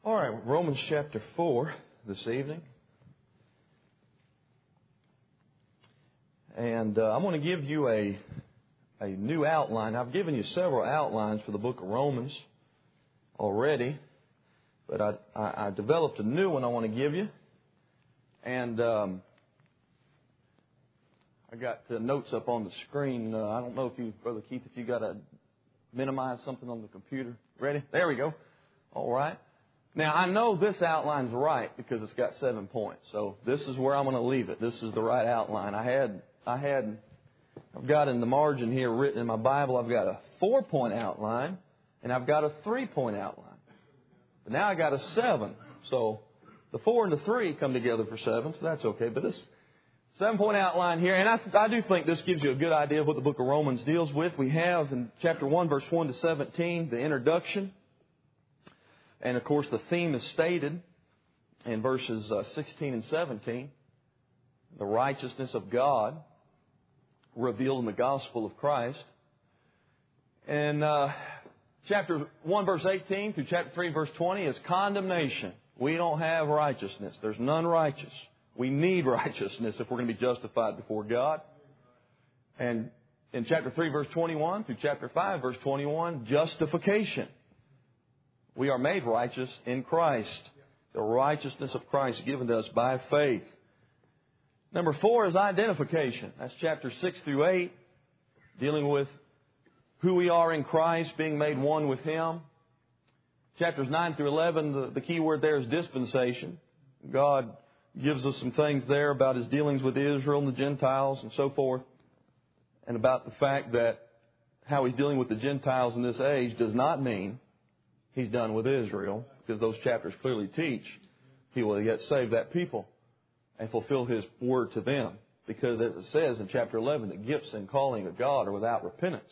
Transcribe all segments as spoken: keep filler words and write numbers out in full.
All right, Romans chapter four this evening. And uh, I'm going to give you a, a new outline. I've given you several outlines for the book of Romans already. But I, I, I developed a new one I want to give you. And um, I got the notes up on the screen. Uh, I don't know if you, Brother Keith, if you got to minimize something on the computer. Ready? There we go. All right. Now, I know this outline's right because it's got seven points. So this is where I'm going to leave it. This is the right outline. I had, I had, I've got in the margin here written in my Bible, I've got a four-point outline and I've got a three-point outline. But now I got a seven. So the four and the three come together for seven, so that's okay. But this seven-point outline here, and I, I do think this gives you a good idea of what the book of Romans deals with. We have in chapter one, verse one to seventeen, the introduction. And, of course, the theme is stated in verses uh, sixteen and seventeen. The righteousness of God revealed in the gospel of Christ. And uh, chapter one, verse eighteen through chapter three, verse twenty is condemnation. We don't have righteousness. There's none righteous. We need righteousness if we're going to be justified before God. And in chapter three, verse twenty-one through chapter five, verse twenty-one, justification. We are made righteous in Christ. The righteousness of Christ given to us by faith. Number four is identification. That's chapter six through eight, dealing with who we are in Christ, being made one with Him. Chapters nine through eleven, the, the key word there is dispensation. God gives us some things there about His dealings with Israel and the Gentiles and so forth. And about the fact that how He's dealing with the Gentiles in this age does not mean He's done with Israel, because those chapters clearly teach He will yet save that people and fulfill His word to them. Because as it says in chapter eleven, the gifts and calling of God are without repentance.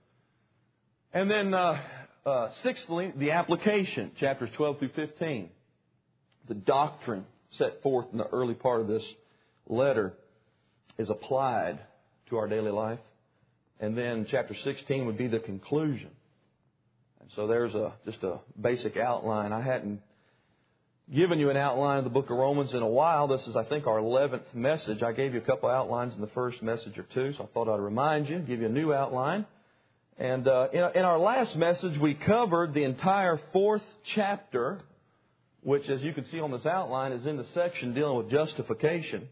And then, uh, uh, sixthly, the application, chapters twelve through fifteen. The doctrine set forth in the early part of this letter is applied to our daily life. And then chapter sixteen would be the conclusion. And so there's a just a basic outline. I hadn't given you an outline of the book of Romans in a while. This is, I think, our eleventh message. I gave you a couple outlines in the first message or two, so I thought I'd remind you, give you a new outline. And uh, in, in our last message, we covered the entire fourth chapter, which, as you can see on this outline, is in the section dealing with justification.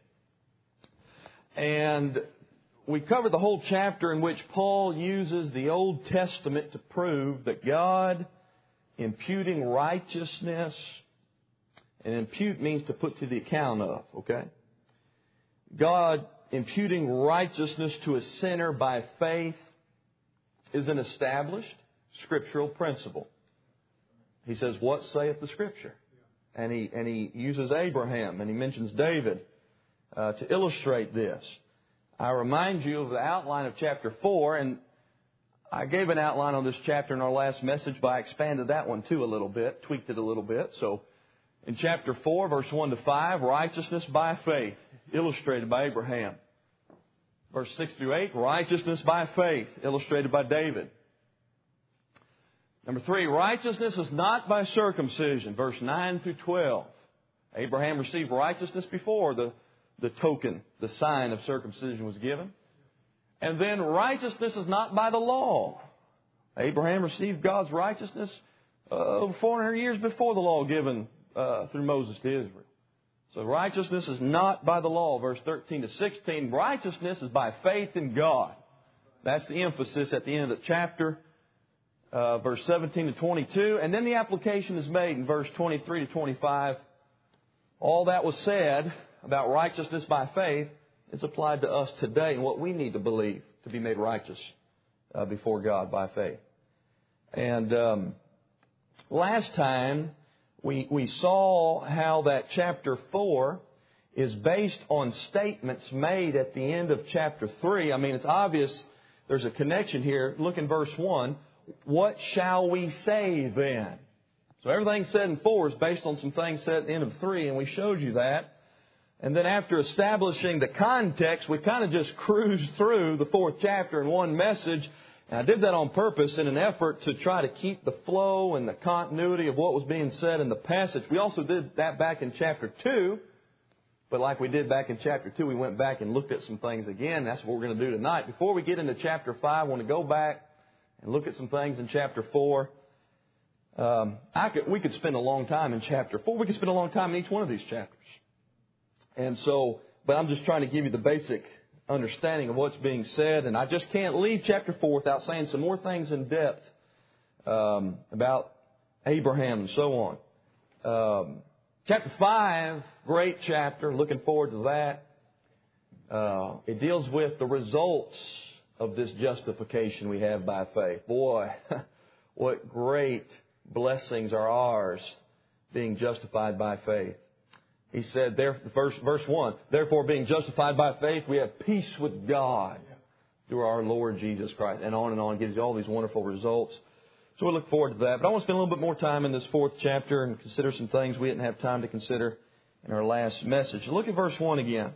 And we covered the whole chapter in which Paul uses the Old Testament to prove that God imputing righteousness, and impute means to put to the account of, okay? God imputing righteousness to a sinner by faith is an established scriptural principle. He says, what saith the Scripture? And he, and he uses Abraham and he mentions David uh, to illustrate this. I remind you of the outline of chapter four, and I gave an outline on this chapter in our last message, but I expanded that one too a little bit, tweaked it a little bit. So in chapter four, verse one to five, righteousness by faith, illustrated by Abraham. Verse six through eight, righteousness by faith, illustrated by David. Number three, righteousness is not by circumcision, verse nine through twelve. Abraham received righteousness before the The token, the sign of circumcision was given. And then righteousness is not by the law. Abraham received God's righteousness uh, four hundred years before the law given uh, through Moses to Israel. So righteousness is not by the law. Verse thirteen to sixteen, righteousness is by faith in God. That's the emphasis at the end of the chapter. Uh, verse seventeen to twenty-two. And then the application is made in verse twenty-three to twenty-five. All that was said about righteousness by faith is applied to us today and what we need to believe to be made righteous uh, before God by faith. And um, last time we we saw how that chapter four is based on statements made at the end of chapter three. I mean, it's obvious there's a connection here. Look in verse one. What shall we say then? So everything said in four is based on some things said at the end of three, and we showed you that. And then after establishing the context, we kind of just cruised through the fourth chapter in one message And I did that on purpose in an effort to try to keep the flow and the continuity of what was being said in the passage. We also did that back in chapter two. But like we did back in chapter two, we went back and looked at some things again. That's what we're going to do tonight. Before we get into chapter five, I want to go back and look at some things in chapter four. Um, I could, we could spend a long time in chapter four. We could spend a long time in each one of these chapters. And so, but I'm just trying to give you the basic understanding of what's being said. And I just can't leave chapter four without saying some more things in depth um, about Abraham and so on. Um, chapter five, great chapter. Looking forward to that. Uh, it deals with the results of this justification we have by faith. Boy, what great blessings are ours being justified by faith. He said, there, verse, verse one, therefore being justified by faith, we have peace with God through our Lord Jesus Christ. And on and on, gives you all these wonderful results. So we look forward to that. But I want to spend a little bit more time in this fourth chapter and consider some things we didn't have time to consider in our last message. Look at verse one again.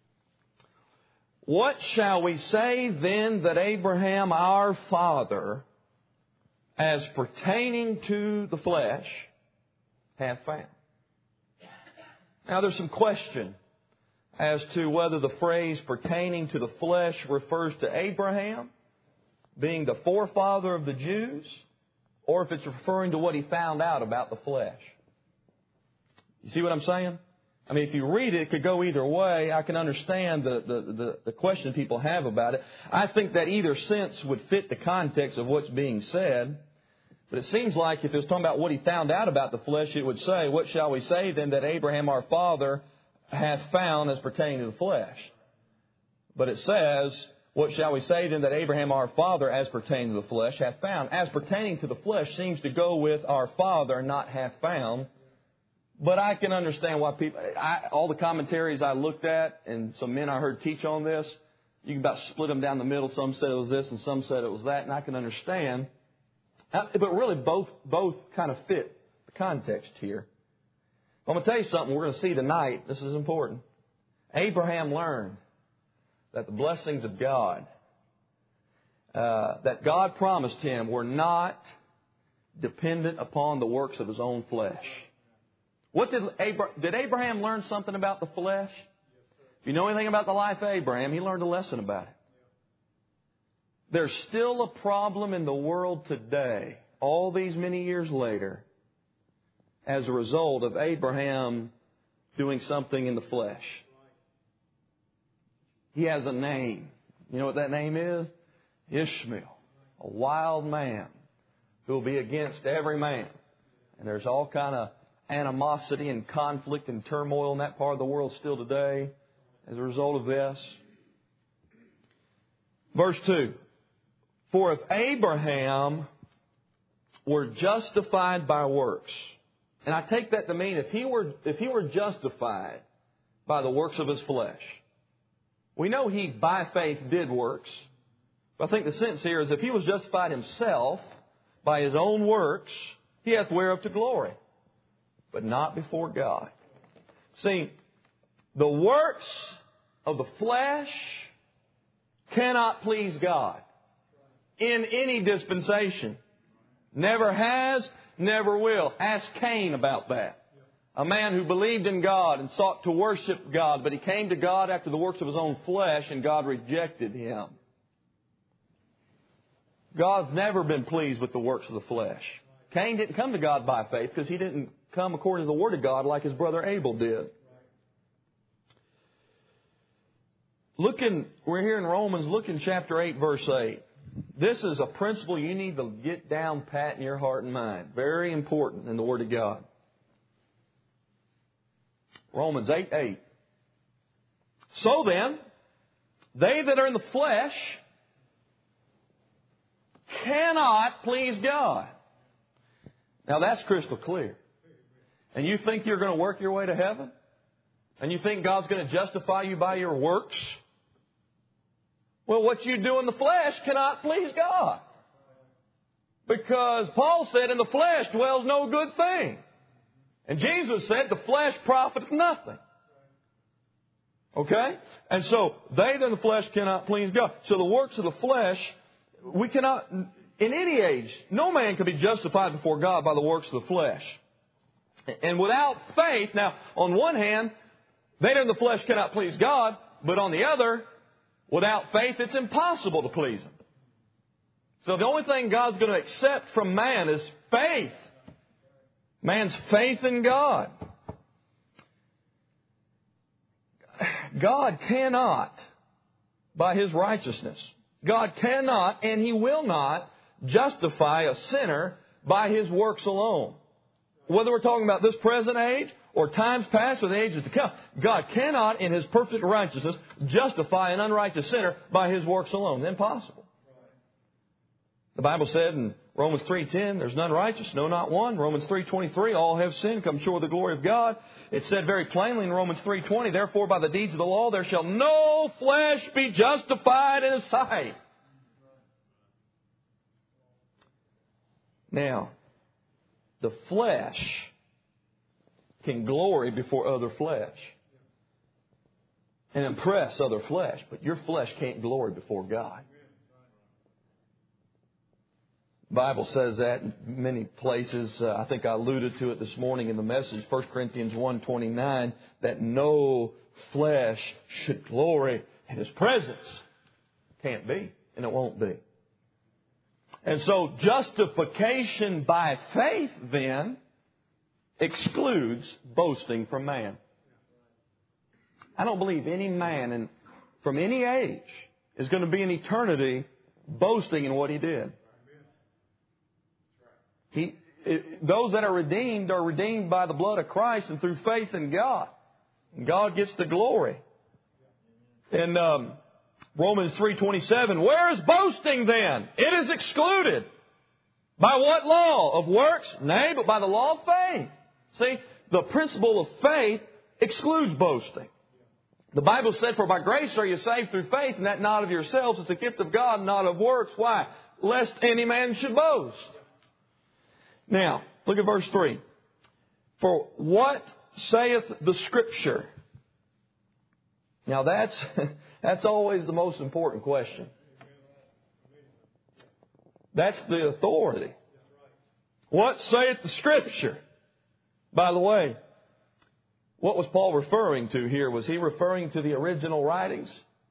What shall we say then that Abraham our father, as pertaining to the flesh, hath found? Now there's some question as to whether the phrase pertaining to the flesh refers to Abraham being the forefather of the Jews, or if it's referring to what he found out about the flesh. You see what I'm saying? I mean, if you read it, it could go either way. I can understand the, the, the, the question people have about it. I think that either sense would fit the context of what's being said. But it seems like if it was talking about what he found out about the flesh, it would say, what shall we say then that Abraham our father hath found as pertaining to the flesh? But it says, what shall we say then that Abraham our father as pertaining to the flesh hath found? As pertaining to the flesh seems to go with our father, not hath found. But I can understand why people, I, all the commentaries I looked at and some men I heard teach on this, you can about split them down the middle. Some said it was this and some said it was that. And I can understand. But really both both kind of fit the context here. I'm going to tell you something we're going to see tonight. This is important. Abraham learned that the blessings of God, uh, that God promised him, were not dependent upon the works of his own flesh. What did Abraham, did Abraham learn something about the flesh? If you know anything about the life of Abraham, he learned a lesson about it. There's still a problem in the world today, all these many years later, as a result of Abraham doing something in the flesh. He has a name. You know what that name is? Ishmael, a wild man who will be against every man. And there's all kind of animosity and conflict and turmoil in that part of the world still today as a result of this. Verse two. For if Abraham were justified by works, and I take that to mean if he were if he were justified by the works of his flesh, we know he by faith did works. But I think the sense here is if he was justified himself by his own works, he hath whereof to glory, but not before God. See, the works of the flesh cannot please God in any dispensation. Never has, never will. Ask Cain about that. A man who believed in God and sought to worship God, but he came to God after the works of his own flesh, and God rejected him. God's never been pleased with the works of the flesh. Cain didn't come to God by faith because he didn't come according to the Word of God like his brother Abel did. Look in, we're here in Romans, look in chapter eight, verse eight. This is a principle you need to get down pat in your heart and mind. Very important in the Word of God. Romans eight eight. So then, they that are in the flesh cannot please God. Now that's crystal clear. And you think you're going to work your way to heaven? And you think God's going to justify you by your works? Well, what you do in the flesh cannot please God. Because Paul said, in the flesh dwells no good thing. And Jesus said, the flesh profiteth nothing. Okay? And so, they that in the flesh cannot please God. So the works of the flesh, we cannot, in any age, no man can be justified before God by the works of the flesh. And without faith, now, on one hand, they in the flesh cannot please God, but on the other, without faith, it's impossible to please Him. So the only thing God's going to accept from man is faith. Man's faith in God. God cannot, by His righteousness, God cannot and He will not justify a sinner by His works alone. Whether we're talking about this present age or times past or the ages to come, God cannot, in His perfect righteousness, justify an unrighteous sinner by His works alone. Impossible. The Bible said in Romans three ten, there's none righteous, no, not one. Romans three twenty-three, all have sinned, come short of the glory of God. It said very plainly in Romans three twenty, therefore by the deeds of the law there shall no flesh be justified in His sight. Now, the flesh can glory before other flesh and impress other flesh, but your flesh can't glory before God. The Bible says that in many places. Uh, I think I alluded to it this morning in the message, First Corinthians one twenty-nine, that no flesh should glory in His presence. Can't be, and it won't be. And so justification by faith then excludes boasting from man. I don't believe any man in, from any age is going to be in eternity boasting in what he did. He, it, those that are redeemed are redeemed by the blood of Christ and through faith in God. And God gets the glory. In um, Romans three twenty-seven, where is boasting then? It is excluded. By what law? Of works? Nay, but by the law of faith. See, the principle of faith excludes boasting. The Bible said, for by grace are you saved through faith, and that not of yourselves. It's a gift of God, not of works. Why? Lest any man should boast. Now, look at verse three. For what saith the Scripture? Now that's, that's always the most important question. That's the authority. What saith the Scripture? By the way, what was Paul referring to here? Was he referring to the original writings?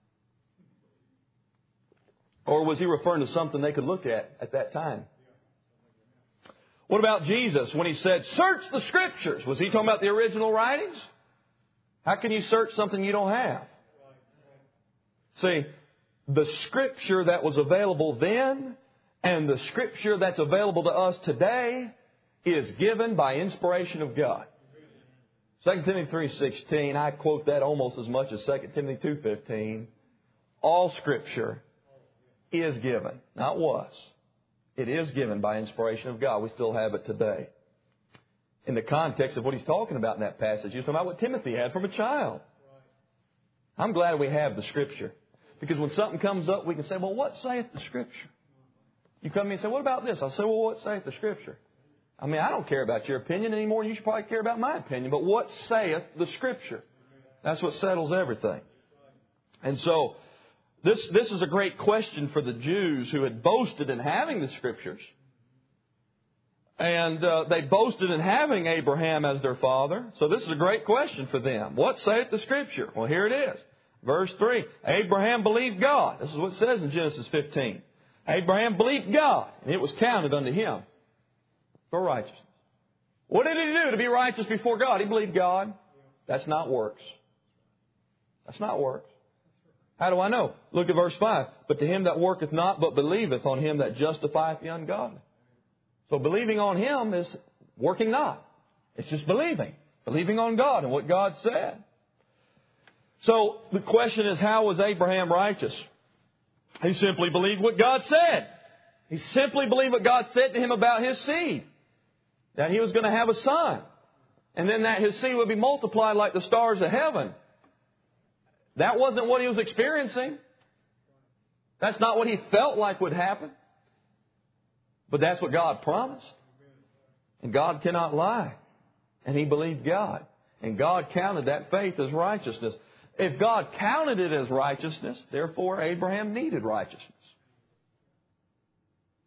Or was he referring to something they could look at at that time? What about Jesus when He said, search the Scriptures? Was He talking about the original writings? How can you search something you don't have? See, the Scripture that was available then and the Scripture that's available to us today is given by inspiration of God. Second Timothy three sixteen, I quote that almost as much as Second Timothy two fifteen. All Scripture is given, not was. It is given by inspiration of God. We still have it today. In the context of what he's talking about in that passage, he's talking about what Timothy had from a child. I'm glad we have the Scripture. Because when something comes up, we can say, well, what saith the Scripture? You come to me and say, what about this? I'll say, well, what saith the Scripture? I mean, I don't care about your opinion anymore. You should probably care about my opinion. But what saith the Scripture? That's what settles everything. And so, This, this is a great question for the Jews who had boasted in having the Scriptures. And uh, they boasted in having Abraham as their father. So this is a great question for them. What saith the Scripture? Well, here it is. Verse three. Abraham believed God. This is what it says in Genesis fifteen. Abraham believed God, and it was counted unto him for righteousness. What did he do to be righteous before God? He believed God. That's not works. That's not works. How do I know? Look at verse five. But to him that worketh not, but believeth on him that justifieth the ungodly. So believing on Him is working not. It's just believing. Believing on God and what God said. So the question is, how was Abraham righteous? He simply believed what God said. He simply believed what God said to him about his seed. That he was going to have a son. And then that his seed would be multiplied like the stars of heaven. That wasn't what he was experiencing. That's not what he felt like would happen. But that's what God promised. And God cannot lie. And he believed God. And God counted that faith as righteousness. If God counted it as righteousness, therefore Abraham needed righteousness.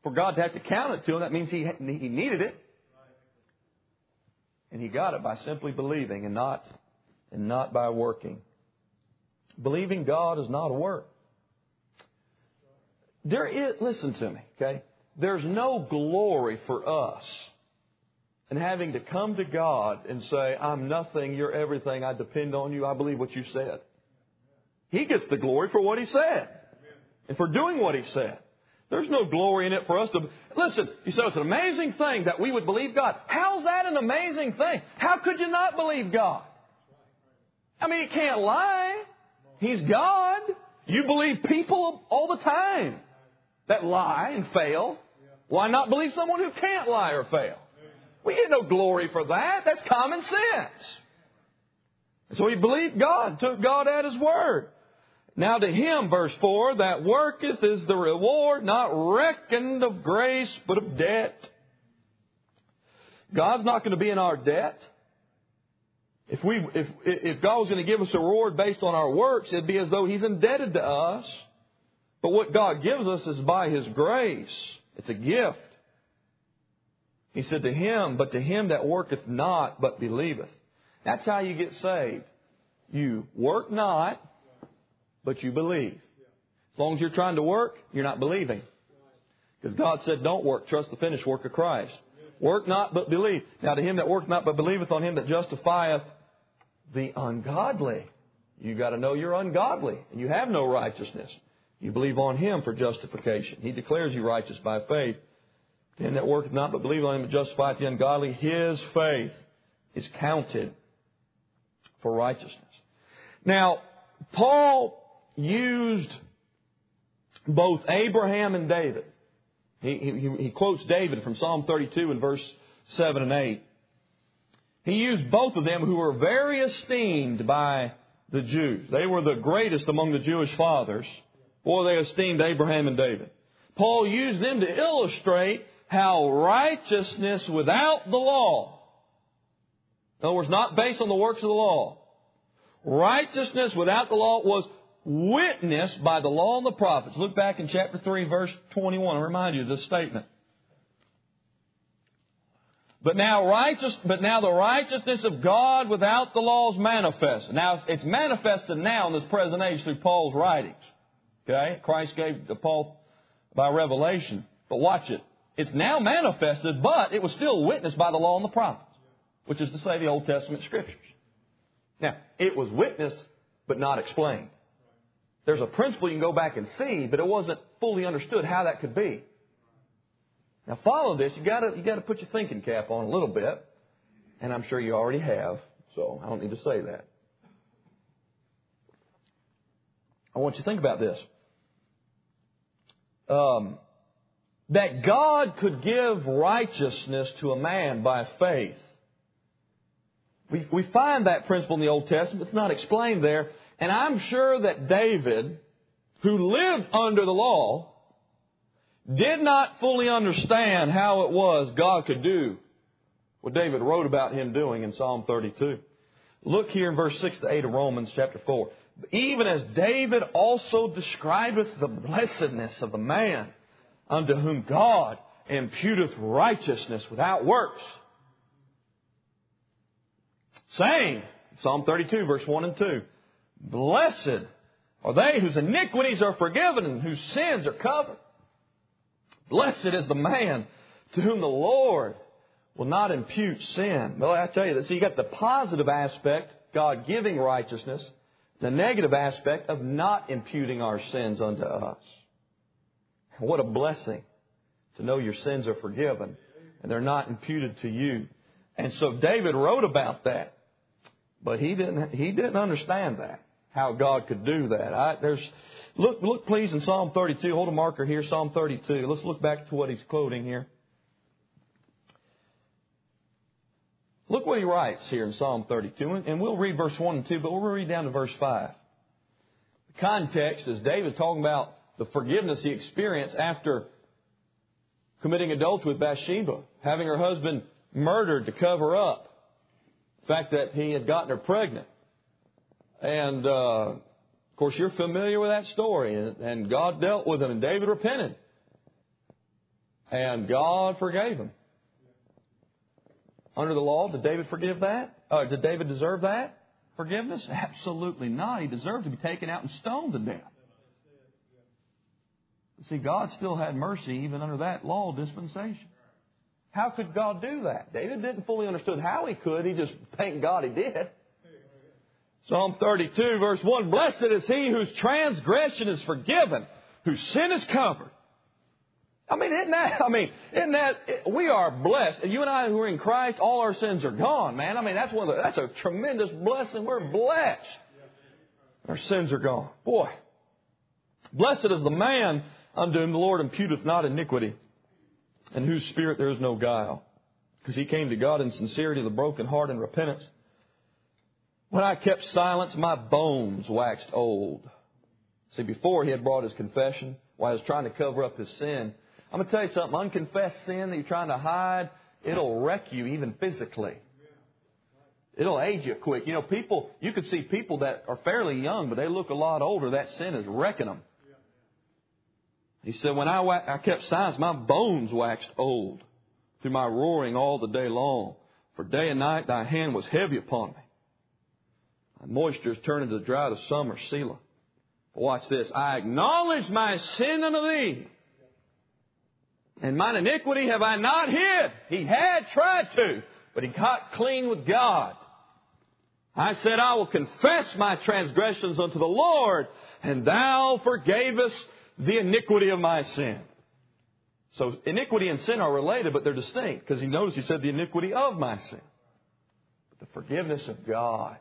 For God to have to count it to him, that means he, he needed it. And he got it by simply believing and not, and not by working. Believing God is not a work. There is, listen to me, okay? There's no glory for us in having to come to God and say, I'm nothing, you're everything, I depend on you, I believe what you said. He gets the glory for what He said and for doing what He said. There's no glory in it for us to... Listen, you said it's an amazing thing that we would believe God. How's that an amazing thing? How could you not believe God? I mean, He can't lie. He's God. You believe people all the time that lie and fail. Why not believe someone who can't lie or fail? We get no glory for that. That's common sense. So he believed God, took God at His word. Now to him, verse four, that worketh is the reward, not reckoned of grace, but of debt. God's not going to be in our debt. If we, if, if God was going to give us a reward based on our works, it'd be as though He's indebted to us. But what God gives us is by His grace. It's a gift. He said to him, but to him that worketh not, but believeth. That's how you get saved. You work not, but you believe. As long as you're trying to work, you're not believing. Because God said, don't work, trust the finished work of Christ. Work not, but believe. Now to him that worketh not, but believeth on Him that justifieth the ungodly. You got to know you're ungodly and you have no righteousness. You believe on Him for justification. He declares you righteous by faith. To him that worketh not, but believeth on Him that justifieth the ungodly, his faith is counted for righteousness. Now, Paul used both Abraham and David. He, he, he quotes David from Psalm thirty-two in verse seven and eight. He used both of them who were very esteemed by the Jews. They were the greatest among the Jewish fathers. Boy, they esteemed Abraham and David. Paul used them to illustrate how righteousness without the law, in other words, not based on the works of the law, righteousness without the law was witnessed by the law and the prophets. Look back in chapter three, verse twenty-one. I'll remind you of this statement. But now righteous, but now the righteousness of God without the law is manifested. Now it's manifested now in this present age through Paul's writings. Okay, Christ gave to Paul by revelation. But watch it. It's now manifested, but it was still witnessed by the law and the prophets, which is to say the Old Testament Scriptures. Now, it was witnessed, but not explained. There's a principle you can go back and see, but it wasn't fully understood how that could be. Now, follow this. You got to you got to put your thinking cap on a little bit, and I'm sure you already have, so I don't need to say that. I want you to think about this. Um, that God could give righteousness to a man by faith. We, we find that principle in the Old Testament. It's not explained there. And I'm sure that David, who lived under the law, did not fully understand how it was God could do what David wrote about Him doing in Psalm thirty-two. Look here in verse six to eight of Romans chapter four. Even as David also describeth the blessedness of the man unto whom God imputeth righteousness without works, saying, Psalm thirty-two, verse one and two, blessed are they whose iniquities are forgiven and whose sins are covered. Blessed is the man to whom the Lord will not impute sin. Well, I tell you that. So you got the positive aspect, God giving righteousness, the negative aspect of not imputing our sins unto us. What a blessing to know your sins are forgiven and they're not imputed to you. And so David wrote about that, but he didn't. He didn't understand that, how God could do that. I, there's look, look, please, in Psalm thirty-two. Hold a marker here, Psalm thirty-two. Let's look back to what he's quoting here. Look what he writes here in Psalm thirty-two, and we'll read verse one and two, but we'll read down to verse five. The context is David talking about the forgiveness he experienced after committing adultery with Bathsheba, having her husband murdered to cover up the fact that he had gotten her pregnant. And, uh, of course, you're familiar with that story. And, and God dealt with him, and David repented. And God forgave him. Under the law, did David forgive that? Uh, did David deserve that forgiveness? Absolutely not. He deserved to be taken out and stoned to death. See, God still had mercy even under that law dispensation. How could God do that? David didn't fully understand how he could. He just thanked God he did. Psalm thirty-two, verse one, blessed is he whose transgression is forgiven, whose sin is covered. I mean, isn't that, I mean, isn't that, we are blessed. And you and I who are in Christ, all our sins are gone, man. I mean, that's one of the, that's a tremendous blessing. We're blessed. Our sins are gone. Boy. Blessed is the man unto whom the Lord imputeth not iniquity, in whose spirit there is no guile. Because he came to God in sincerity of the broken heart and repentance. When I kept silence, my bones waxed old. See, before he had brought his confession, while he was trying to cover up his sin. I'm going to tell you something. Unconfessed sin that you're trying to hide, it'll wreck you even physically. It'll age you quick. You know, people, you can see people that are fairly young, but they look a lot older. That sin is wrecking them. He said, when I, wa- I kept silence, my bones waxed old through my roaring all the day long. For day and night thy hand was heavy upon me. My moisture is turned into the drought of summer, Selah. Watch this. I acknowledge my sin unto thee. And mine iniquity have I not hid. He had tried to, but he got clean with God. I said, I will confess my transgressions unto the Lord, and thou forgavest the iniquity of my sin. So iniquity and sin are related, but they're distinct, because he knows he said the iniquity of my sin. But the forgiveness of God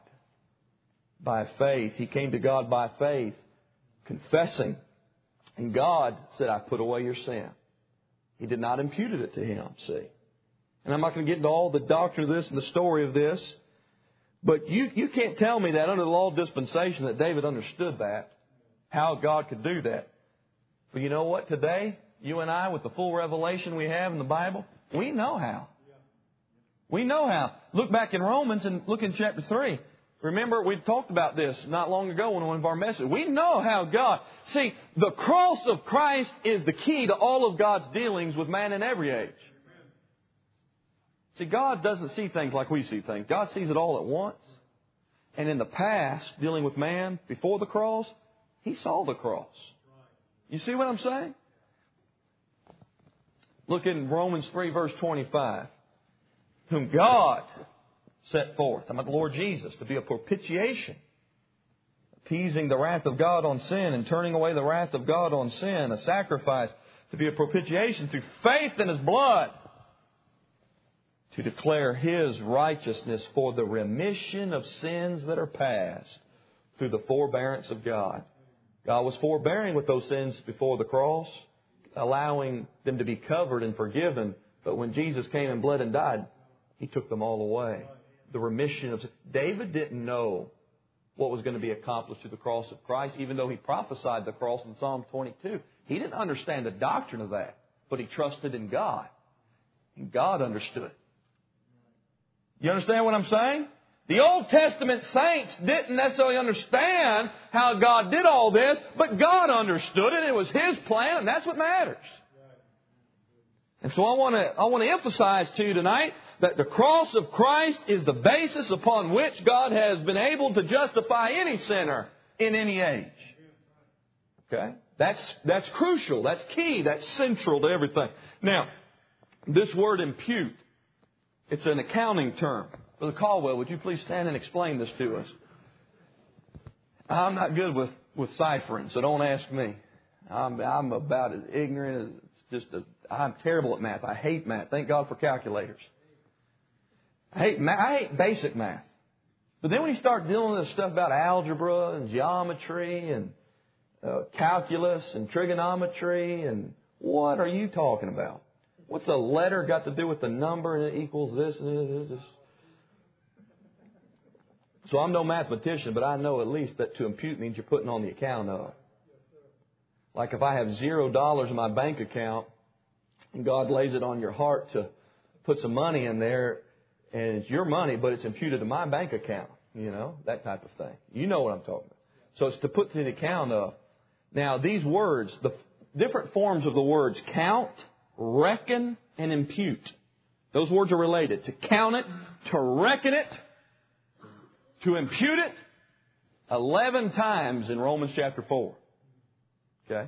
by faith. He came to God by faith, confessing. And God said, I put away your sin. He did not impute it to him, see. And I'm not going to get into all the doctrine of this and the story of this. But you, you can't tell me that under the law of dispensation that David understood that, how God could do that. But you know what? Today, you and I, with the full revelation we have in the Bible, we know how. We know how. Look back in Romans and look in chapter three. Remember, we talked about this not long ago in one of our messages. We know how God... See, the cross of Christ is the key to all of God's dealings with man in every age. See, God doesn't see things like we see things. God sees it all at once. And in the past, dealing with man before the cross, He saw the cross. You see what I'm saying? Look in Romans three, verse twenty-five. Whom God set forth, I'm at the Lord Jesus, to be a propitiation, appeasing the wrath of God on sin and turning away the wrath of God on sin, a sacrifice to be a propitiation through faith in His blood, to declare His righteousness for the remission of sins that are past through the forbearance of God. God was forbearing with those sins before the cross, allowing them to be covered and forgiven. But when Jesus came and bled and died, He took them all away. The remission of... David didn't know what was going to be accomplished through the cross of Christ, even though he prophesied the cross in Psalm twenty-two. He didn't understand the doctrine of that, but he trusted in God. And God understood. You understand what I'm saying? The Old Testament saints didn't necessarily understand how God did all this, but God understood it. It was His plan, and that's what matters. And so I want to I want to emphasize to you tonight that the cross of Christ is the basis upon which God has been able to justify any sinner in any age. Okay? That's that's crucial. That's key. That's central to everything. Now, this word impute, it's an accounting term. Brother Caldwell, would you please stand and explain this to us? I'm not good with, with ciphering, so don't ask me. I'm, I'm about as ignorant as just a... I'm terrible at math. I hate math. Thank God for calculators. I hate math. I hate basic math. But then when you start dealing with this stuff about algebra and geometry and uh, calculus and trigonometry and what are you talking about? What's a letter got to do with the number and it equals this and this? this? So I'm no mathematician, but I know at least that to impute means you're putting on the account of. Like if I have zero dollars in my bank account, and God lays it on your heart to put some money in there, and it's your money, but it's imputed to my bank account. You know, that type of thing. You know what I'm talking about. So it's to put to the account of. Now, these words, the different forms of the words count, reckon and impute. Those words are related. To count it, to reckon it, to impute it, eleven times in Romans chapter four. Okay?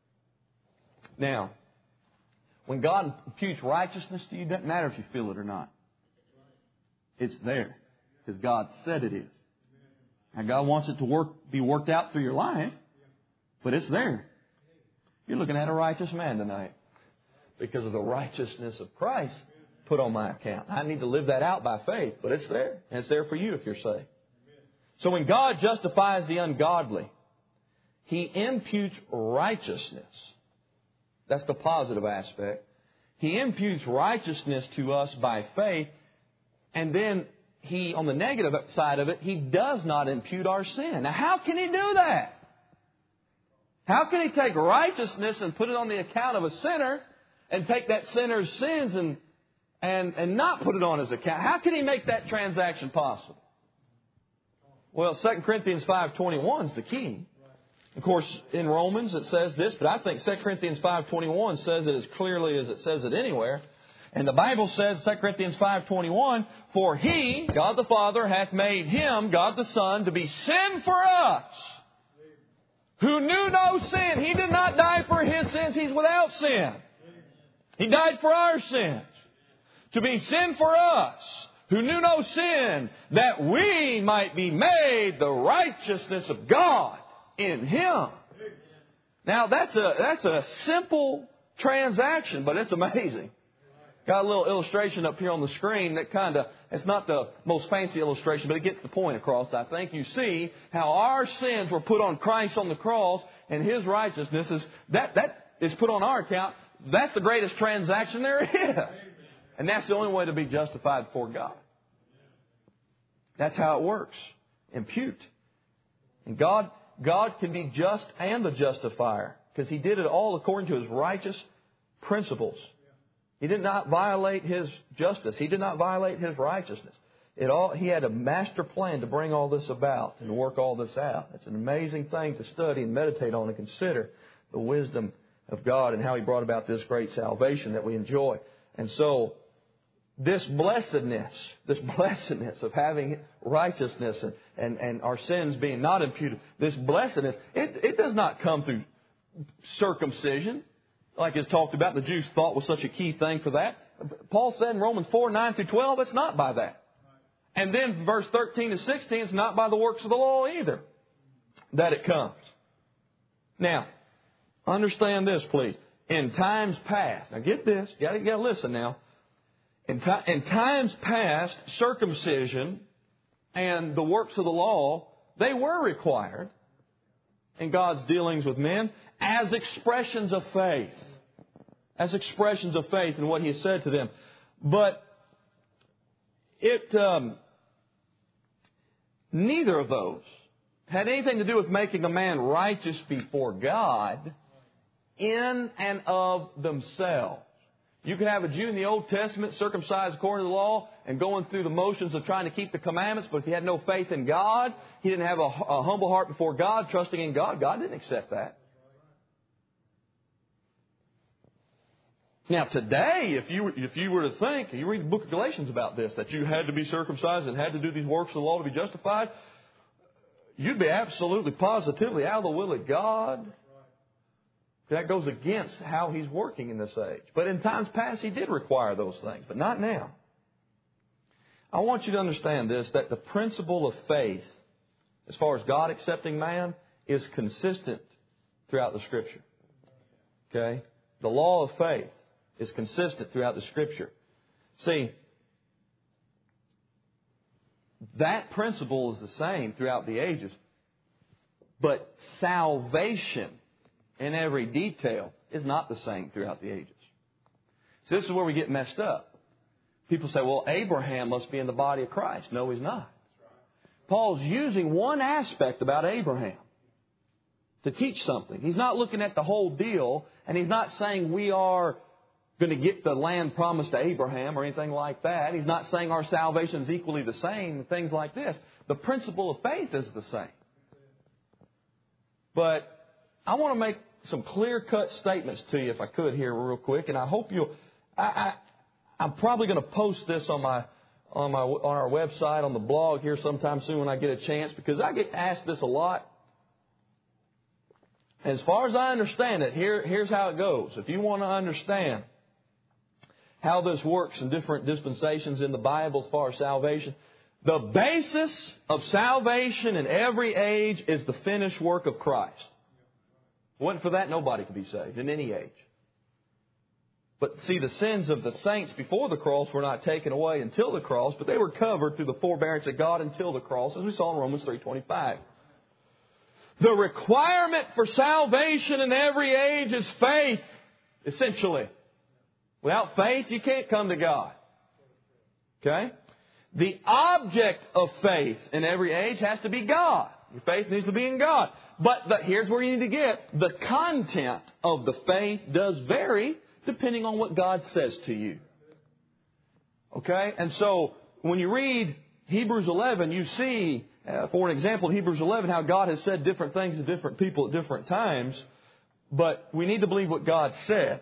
Now, when God imputes righteousness to you, it doesn't matter if you feel it or not. It's there. Because God said it is. And God wants it to work, be worked out through your life. But it's there. You're looking at a righteous man tonight. Because of the righteousness of Christ put on my account. I need to live that out by faith. But it's there. And it's there for you if you're saved. So when God justifies the ungodly, He imputes righteousness. That's the positive aspect. He imputes righteousness to us by faith. And then He, on the negative side of it, He does not impute our sin. Now, how can He do that? How can He take righteousness and put it on the account of a sinner and take that sinner's sins and, and, and not put it on his account? How can He make that transaction possible? Well, Second Corinthians five twenty-one is the key. Of course, in Romans it says this, but I think Second Corinthians five twenty-one says it as clearly as it says it anywhere. And the Bible says, Second Corinthians five twenty-one, for He, God the Father, hath made Him, God the Son, to be sin for us, who knew no sin. He did not die for His sins. He's without sin. He died for our sins. To be sin for us, who knew no sin, that we might be made the righteousness of God in Him. Now, that's a, that's a simple transaction, but it's amazing. Got a little illustration up here on the screen that kind of, it's not the most fancy illustration, but it gets the point across, I think. You see how our sins were put on Christ on the cross, and His righteousness is, that, that is put on our account. That's the greatest transaction there is. And that's the only way to be justified before God. That's how it works. Impute. And God, God can be just and the justifier, because He did it all according to His righteous principles. He did not violate His justice. He did not violate His righteousness. It all, He had a master plan to bring all this about and work all this out. It's an amazing thing to study and meditate on and consider the wisdom of God and how He brought about this great salvation that we enjoy. And so, this blessedness, this blessedness of having righteousness and, and, and our sins being not imputed, this blessedness, it, it does not come through circumcision. Like it's talked about, the Jews thought was such a key thing for that. Paul said in Romans four, nine through twelve, it's not by that. And then verse thirteen to sixteen, it's not by the works of the law either that it comes. Now, understand this, please. In times past, now get this, you gotta, you gotta listen now. In, ti- in times past, circumcision and the works of the law, they were required in God's dealings with men as expressions of faith. As expressions of faith in what He has said to them. But it, um, neither of those had anything to do with making a man righteous before God in and of themselves. You could have a Jew in the Old Testament circumcised according to the law and going through the motions of trying to keep the commandments, but if he had no faith in God, he didn't have a, a humble heart before God, trusting in God, God didn't accept that. Now today, if you if you were to think, you read the book of Galatians about this, that you had to be circumcised and had to do these works of the law to be justified, you'd be absolutely, positively out of the will of God. That goes against how He's working in this age. But in times past, He did require those things, but not now. I want you to understand this, that the principle of faith, as far as God accepting man, is consistent throughout the Scripture. Okay? The law of faith is consistent throughout the Scripture. See, that principle is the same throughout the ages. But salvation in every detail is not the same throughout the ages. So this is where we get messed up. People say, well, Abraham must be in the body of Christ. No, he's not. Paul's using one aspect about Abraham to teach something. He's not looking at the whole deal, and he's not saying we are going to get the land promised to Abraham or anything like that. He's not saying our salvation is equally the same and things like this. The principle of faith is the same. But I want to make some clear-cut statements to you, if I could, here real quick. And I hope you'll... I, I, I'm probably going to post this on my on my on our website, on the blog here sometime soon when I get a chance, because I get asked this a lot. As far as I understand it, here, here's how it goes. If you want to understand how this works in different dispensations in the Bible as far as salvation, the basis of salvation in every age is the finished work of Christ. If it wasn't for that, nobody could be saved in any age. But see, the sins of the saints before the cross were not taken away until the cross, but they were covered through the forbearance of God until the cross, as we saw in Romans three twenty-five. The requirement for salvation in every age is faith, essentially. Without faith, you can't come to God. Okay? The object of faith in every age has to be God. Your faith needs to be in God. But the, here's where you need to get. The content of the faith does vary depending on what God says to you. Okay? And so, when you read Hebrews eleven, you see, uh, for an example, in Hebrews eleven, how God has said different things to different people at different times. But we need to believe what God said.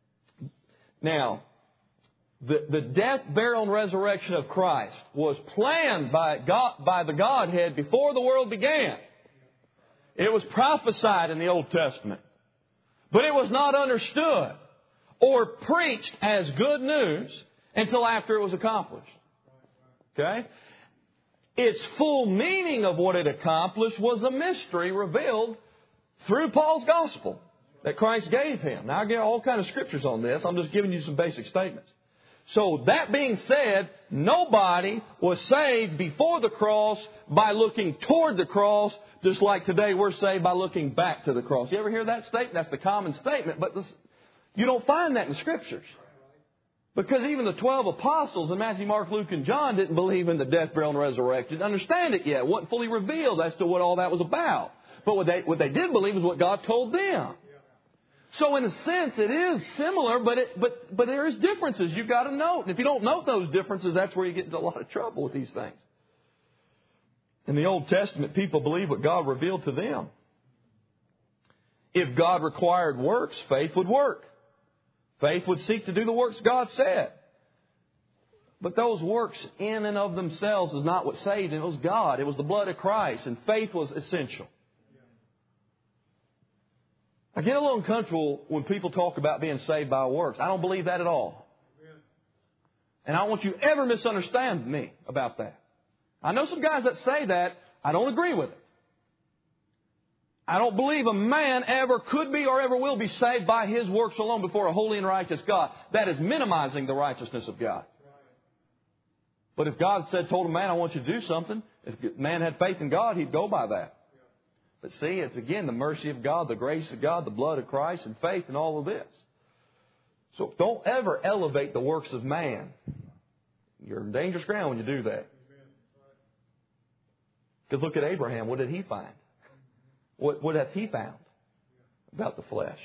Now, the, the death, burial, and resurrection of Christ was planned by God, by the Godhead before the world began. It was prophesied in the Old Testament. But it was not understood or preached as good news until after it was accomplished. Okay? Its full meaning of what it accomplished was a mystery revealed through Paul's gospel that Christ gave him. Now, I get all kinds of scriptures on this. I'm just giving you some basic statements. So, that being said, nobody was saved before the cross by looking toward the cross, just like today we're saved by looking back to the cross. You ever hear that statement? That's the common statement, but this, you don't find that in Scriptures. Because even the twelve apostles in Matthew, Mark, Luke, and John didn't believe in the death, burial, and resurrection. Didn't understand it yet. It wasn't fully revealed as to what all that was about. But what they, what they did believe is what God told them. So in a sense, it is similar, but it, but but there is differences you've got to note. And if you don't note those differences, that's where you get into a lot of trouble with these things. In the Old Testament, people believe what God revealed to them. If God required works, faith would work. Faith would seek to do the works God said. But those works in and of themselves is not what saved. It was God. It was the blood of Christ. And faith was essential. I get a little uncomfortable when people talk about being saved by works. I don't believe that at all. And I don't want you to ever misunderstand me about that. I know some guys that say that. I don't agree with it. I don't believe a man ever could be or ever will be saved by his works alone before a holy and righteous God. That is minimizing the righteousness of God. But if God said, told a man, I want you to do something, if man had faith in God, he'd go by that. But see, it's again the mercy of God, the grace of God, the blood of Christ, and faith in all of this. So don't ever elevate the works of man. You're in dangerous ground when you do that. Because look at Abraham. What did he find? What, what hath he found about the flesh?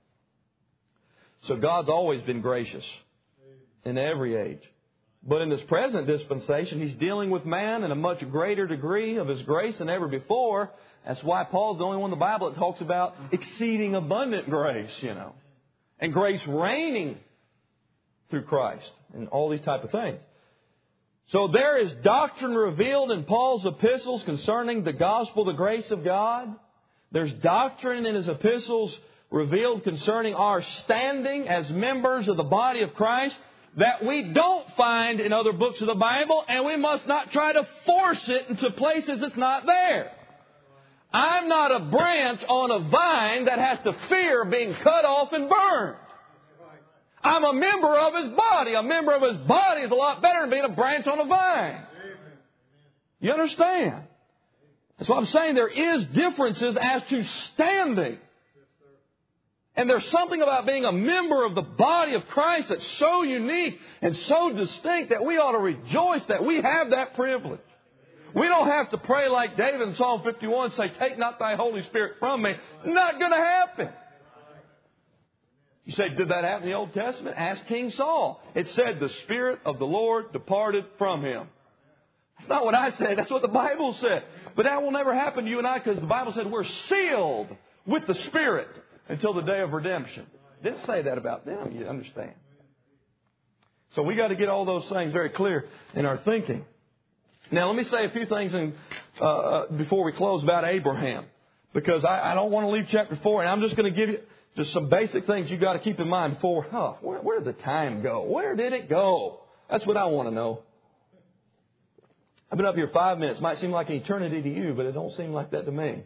So God's always been gracious in every age. But in this present dispensation, He's dealing with man in a much greater degree of His grace than ever before. That's why Paul's the only one in the Bible that talks about exceeding abundant grace, you know. And grace reigning through Christ and all these type of things. So there is doctrine revealed in Paul's epistles concerning the gospel, the grace of God. There's doctrine in his epistles revealed concerning our standing as members of the body of Christ that we don't find in other books of the Bible, and we must not try to force it into places it's not there. I'm not a branch on a vine that has to fear being cut off and burned. I'm a member of His body. A member of His body is a lot better than being a branch on a vine. You understand? That's why I'm saying there is differences as to standing. And there's something about being a member of the body of Christ that's so unique and so distinct that we ought to rejoice that we have that privilege. We don't have to pray like David in Psalm fifty-one, say, take not thy Holy Spirit from me. Not going to happen. You say, did that happen in the Old Testament? Ask King Saul. It said, the Spirit of the Lord departed from him. That's not what I said. That's what the Bible said. But that will never happen to you and I because the Bible said we're sealed with the Spirit. until the day of redemption. Didn't say that about them, you understand. So we got to get all those things very clear in our thinking. Now, let me say a few things in, uh, before we close about Abraham. Because I, I don't want to leave chapter four, and I'm just going to give you just some basic things you've got to keep in mind before, huh, where, where did the time go? Where did it go? That's what I want to know. I've been up here five minutes. Might seem like an eternity to you, but it don't seem like that to me.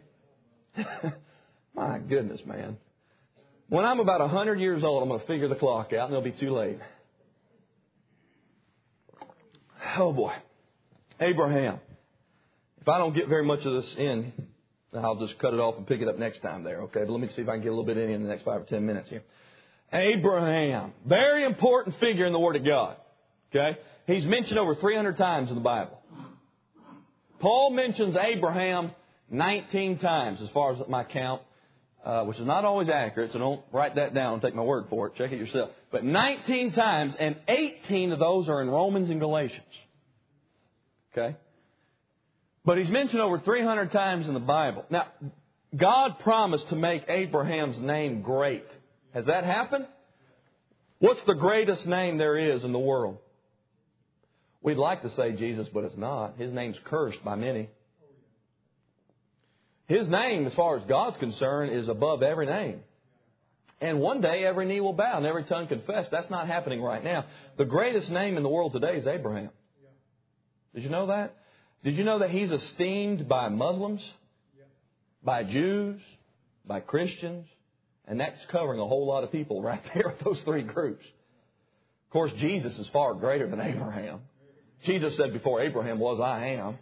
My goodness, man. When I'm about one hundred years old, I'm going to figure the clock out, and it'll be too late. Oh, boy. Abraham. If I don't get very much of this in, I'll just cut it off and pick it up next time there, okay? But let me see if I can get a little bit in in the next five or ten minutes here. Abraham. Very important figure in the Word of God, okay? He's mentioned over three hundred times in the Bible. Paul mentions Abraham nineteen times, as far as my count, uh, which is not always accurate, so don't write that down and take my word for it. Check it yourself. But nineteen times, and eighteen of those are in Romans and Galatians. Okay? But he's mentioned over three hundred times in the Bible. Now, God promised to make Abraham's name great. Has that happened? What's the greatest name there is in the world? We'd like to say Jesus, but it's not. His name's cursed by many. His name, as far as God's concerned, is above every name. And one day every knee will bow and every tongue confess. That's not happening right now. The greatest name in the world today is Abraham. Did you know that? Did you know that he's esteemed by Muslims, by Jews, by Christians? And that's covering a whole lot of people right there with those three groups. Of course, Jesus is far greater than Abraham. Jesus said before Abraham was, I am.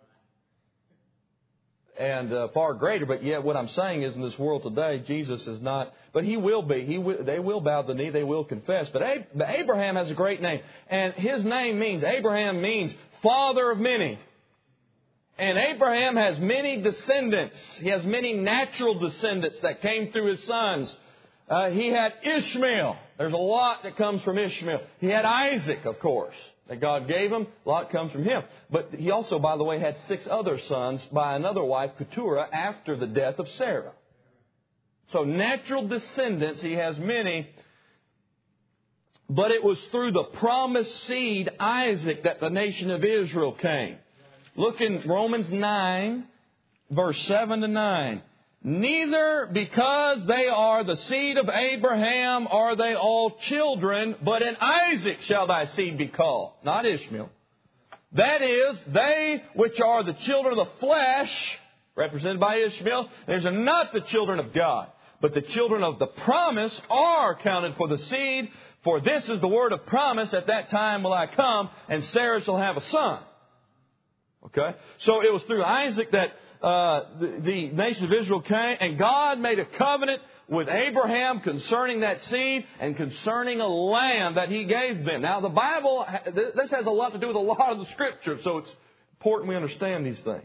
And uh, far greater, but yet what I'm saying is in this world today, Jesus is not, but he will be. He will, they will bow the knee, they will confess. But, Ab- but Abraham has a great name. And his name means, Abraham means father of many. And Abraham has many descendants. He has many natural descendants that came through his sons. Uh, he had Ishmael. There's a lot that comes from Ishmael. He had Isaac, of course, that God gave him. A lot comes from him. But he also, by the way, had six other sons by another wife, Keturah, after the death of Sarah. So natural descendants, he has many. But it was through the promised seed, Isaac, that the nation of Israel came. Look in Romans nine, verse seven to nine. Neither because they are the seed of Abraham are they all children, but in Isaac shall thy seed be called, not Ishmael. That is, they which are the children of the flesh, represented by Ishmael, these are not the children of God, but the children of the promise are counted for the seed. For this is the word of promise, at that time will I come, and Sarah shall have a son. Okay? So it was through Isaac that uh, the, the nation of Israel came, and God made a covenant with Abraham concerning that seed and concerning a land that He gave them. Now, the Bible, this has a lot to do with a lot of the Scripture, so it's important we understand these things.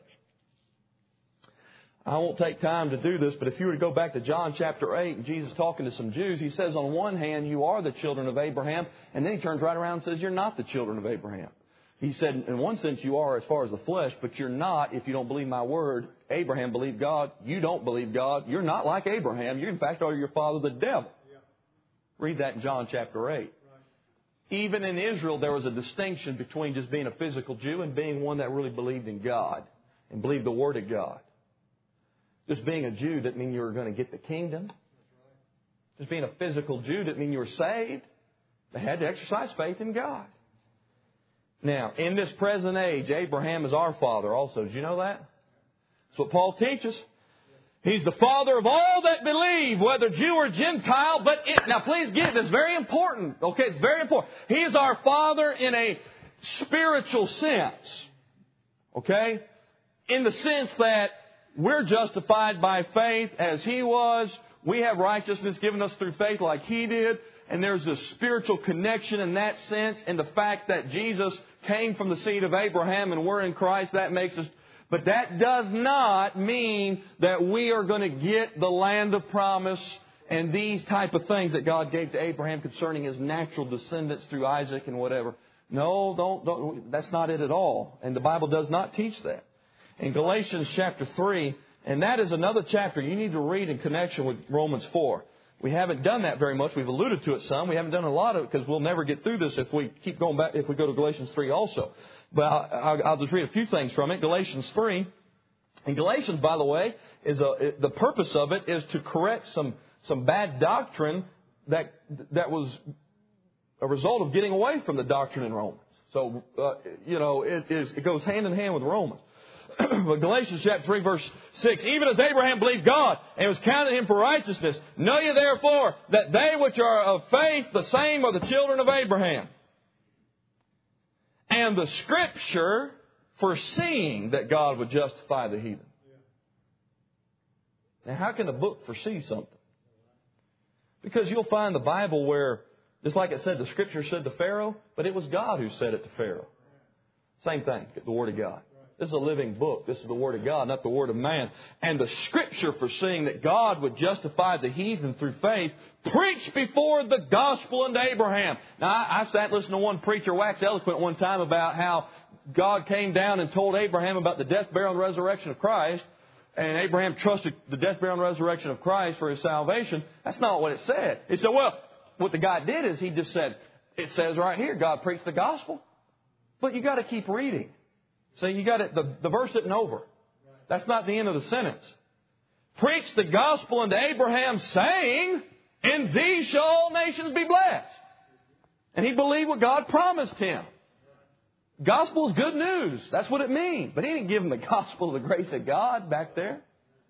I won't take time to do this, but if you were to go back to John chapter eight, and Jesus talking to some Jews, He says on one hand, you are the children of Abraham, and then He turns right around and says, you're not the children of Abraham. He said, in one sense, you are as far as the flesh, but you're not if you don't believe my word. Abraham believed God. You don't believe God. You're not like Abraham. You, in fact, are your father, the devil. Yeah. Read that in John chapter eight. Right. Even in Israel, there was a distinction between just being a physical Jew and being one that really believed in God and believed the word of God. Just being a Jew didn't mean you were going to get the kingdom. Just being a physical Jew didn't mean you were saved. They had to exercise faith in God. Now, in this present age, Abraham is our father also. Did you know that? That's what Paul teaches. He's the father of all that believe, whether Jew or Gentile. But it, now, please get this. Very important. Okay, it's very important. He is our father in a spiritual sense. Okay? In the sense that we're justified by faith as He was. We have righteousness given us through faith like He did. And there's a spiritual connection in that sense. And the fact that Jesus came from the seed of Abraham and we're in Christ, that makes us... But that does not mean that we are going to get the land of promise and these type of things that God gave to Abraham concerning his natural descendants through Isaac and whatever. No, don't, don't, that's not it at all. And the Bible does not teach that. In Galatians chapter three And that is another chapter you need to read in connection with Romans four. We haven't done that very much. We've alluded to it some. We haven't done a lot of it because we'll never get through this if we keep going back, if we go to Galatians three also. But I'll, I'll just read a few things from it. Galatians three. And Galatians, by the way, is a, the purpose of it is to correct some, some bad doctrine that, that was a result of getting away from the doctrine in Romans. So, uh, you know, it, is, it goes hand in hand with Romans. But Galatians chapter three, verse six, even as Abraham believed God, and it was counted him for righteousness, know ye therefore that they which are of faith, the same are the children of Abraham. And the Scripture, foreseeing that God would justify the heathen. Now, how can a book foresee something? Because you'll find the Bible where, just like it said, the Scripture said to Pharaoh, but it was God who said it to Pharaoh. Same thing, the Word of God. This is a living book. This is the Word of God, not the Word of man. And the Scripture, foreseeing that God would justify the heathen through faith, preached before the gospel unto Abraham. Now, I, I sat listening to one preacher wax eloquent one time about how God came down and told Abraham about the death, burial, and resurrection of Christ. And Abraham trusted the death, burial, and resurrection of Christ for his salvation. That's not what it said. It said, well, what the guy did is he just said, it says right here, God preached the gospel. But you got to keep reading. So you got it, the, the verse isn't over. That's not the end of the sentence. Preach the gospel unto Abraham, saying, in thee shall all nations be blessed. And he believed what God promised him. Gospel is good news. That's what it means. But he didn't give him the gospel of the grace of God back there.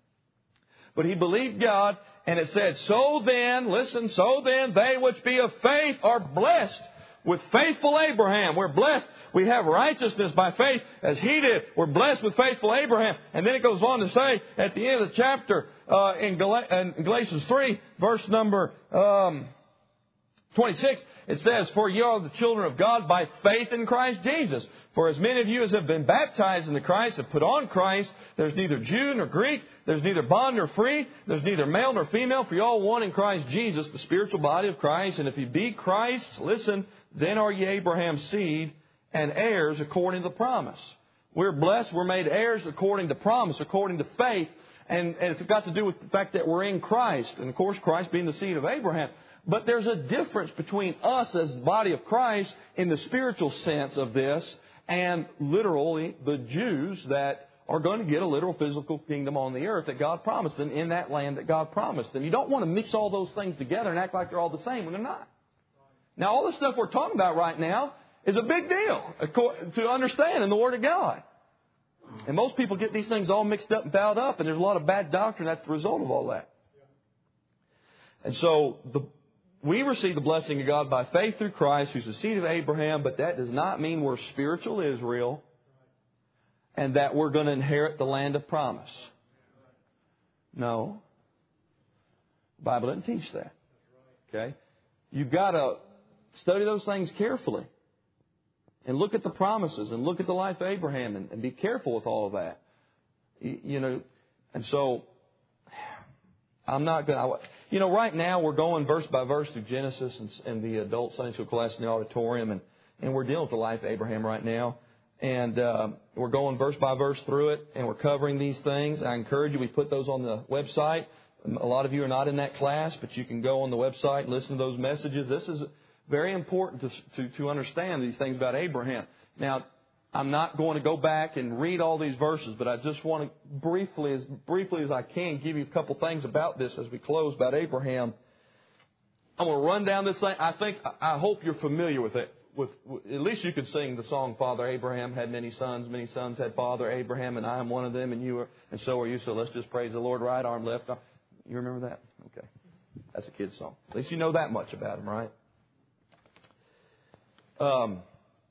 But he believed God, and it said, so then, listen, so then they which be of faith are blessed with faithful Abraham. We're blessed. We have righteousness by faith as he did. We're blessed with faithful Abraham. And then it goes on to say at the end of the chapter uh, in, Gal- in Galatians three, verse number um, twenty-six, it says, for ye are the children of God by faith in Christ Jesus. For as many of you as have been baptized into Christ have put on Christ. There's neither Jew nor Greek. There's neither bond nor free. There's neither male nor female. For you all one in Christ Jesus, the spiritual body of Christ. And if you be Christ, listen, then are ye Abraham's seed and heirs according to the promise. We're blessed. We're made heirs according to promise, according to faith. And, and it's got to do with the fact that we're in Christ. And, of course, Christ being the seed of Abraham. But there's a difference between us as the body of Christ in the spiritual sense of this and literally the Jews that are going to get a literal physical kingdom on the earth that God promised them in that land that God promised them. You don't want to mix all those things together and act like they're all the same when they're not. Now, all the stuff we're talking about right now is a big deal to understand in the Word of God. And most people get these things all mixed up and bound up, and there's a lot of bad doctrine that's the result of all that. And so the we receive the blessing of God by faith through Christ, who's the seed of Abraham, but that does not mean we're spiritual Israel and that we're going to inherit the land of promise. No. The Bible doesn't teach that. Okay? You've got to study those things carefully and look at the promises and look at the life of Abraham and, and be careful with all of that. You, you know, and so I'm not going to... You know, right now we're going verse by verse through Genesis and, and the adult Sunday school class in the auditorium, and, and we're dealing with the life of Abraham right now. And uh, we're going verse by verse through it, and we're covering these things. I encourage you, we put those on the website. A lot of you are not in that class, but you can go on the website and listen to those messages. This is very important to, to, to understand these things about Abraham. Now, I'm not going to go back and read all these verses, but I just want to briefly, as briefly as I can, give you a couple things about this as we close about Abraham. I'm going to run down this thing. I think, I hope you're familiar with it. With, with at least you could sing the song, Father Abraham had many sons, many sons had Father Abraham, and I am one of them, and you are, and so are you. So let's just praise the Lord, right arm, left arm. You remember that? Okay, that's a kid's song. At least you know that much about him, right? Um.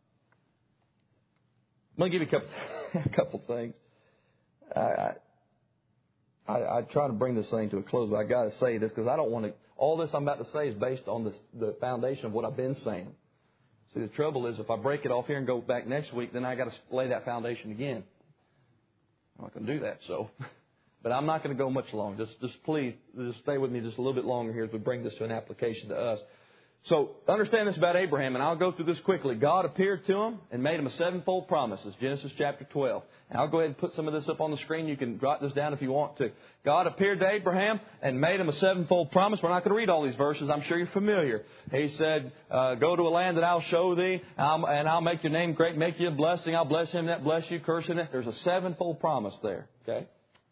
I'm going to give you a couple, a couple things. I, I, I try to bring this thing to a close, but I got to say this because I don't want to. All this I'm about to say is based on this, the foundation of what I've been saying. See, the trouble is if I break it off here and go back next week, then I got to lay that foundation again. I'm not going to do that. So, but I'm not going to go much longer. Just, just please, just stay with me just a little bit longer here as we bring this to an application to us. So understand this about Abraham, and I'll go through this quickly. God appeared to him and made him a sevenfold promise. It's Genesis chapter twelve. And I'll go ahead and put some of this up on the screen. You can jot this down if you want to. God appeared to Abraham and made him a sevenfold promise. We're not going to read all these verses. I'm sure you're familiar. He said, uh, go to a land that I'll show thee, um, and I'll make your name great, make you a blessing. I'll bless him that bless you, curse him that. There's a sevenfold promise there. Okay?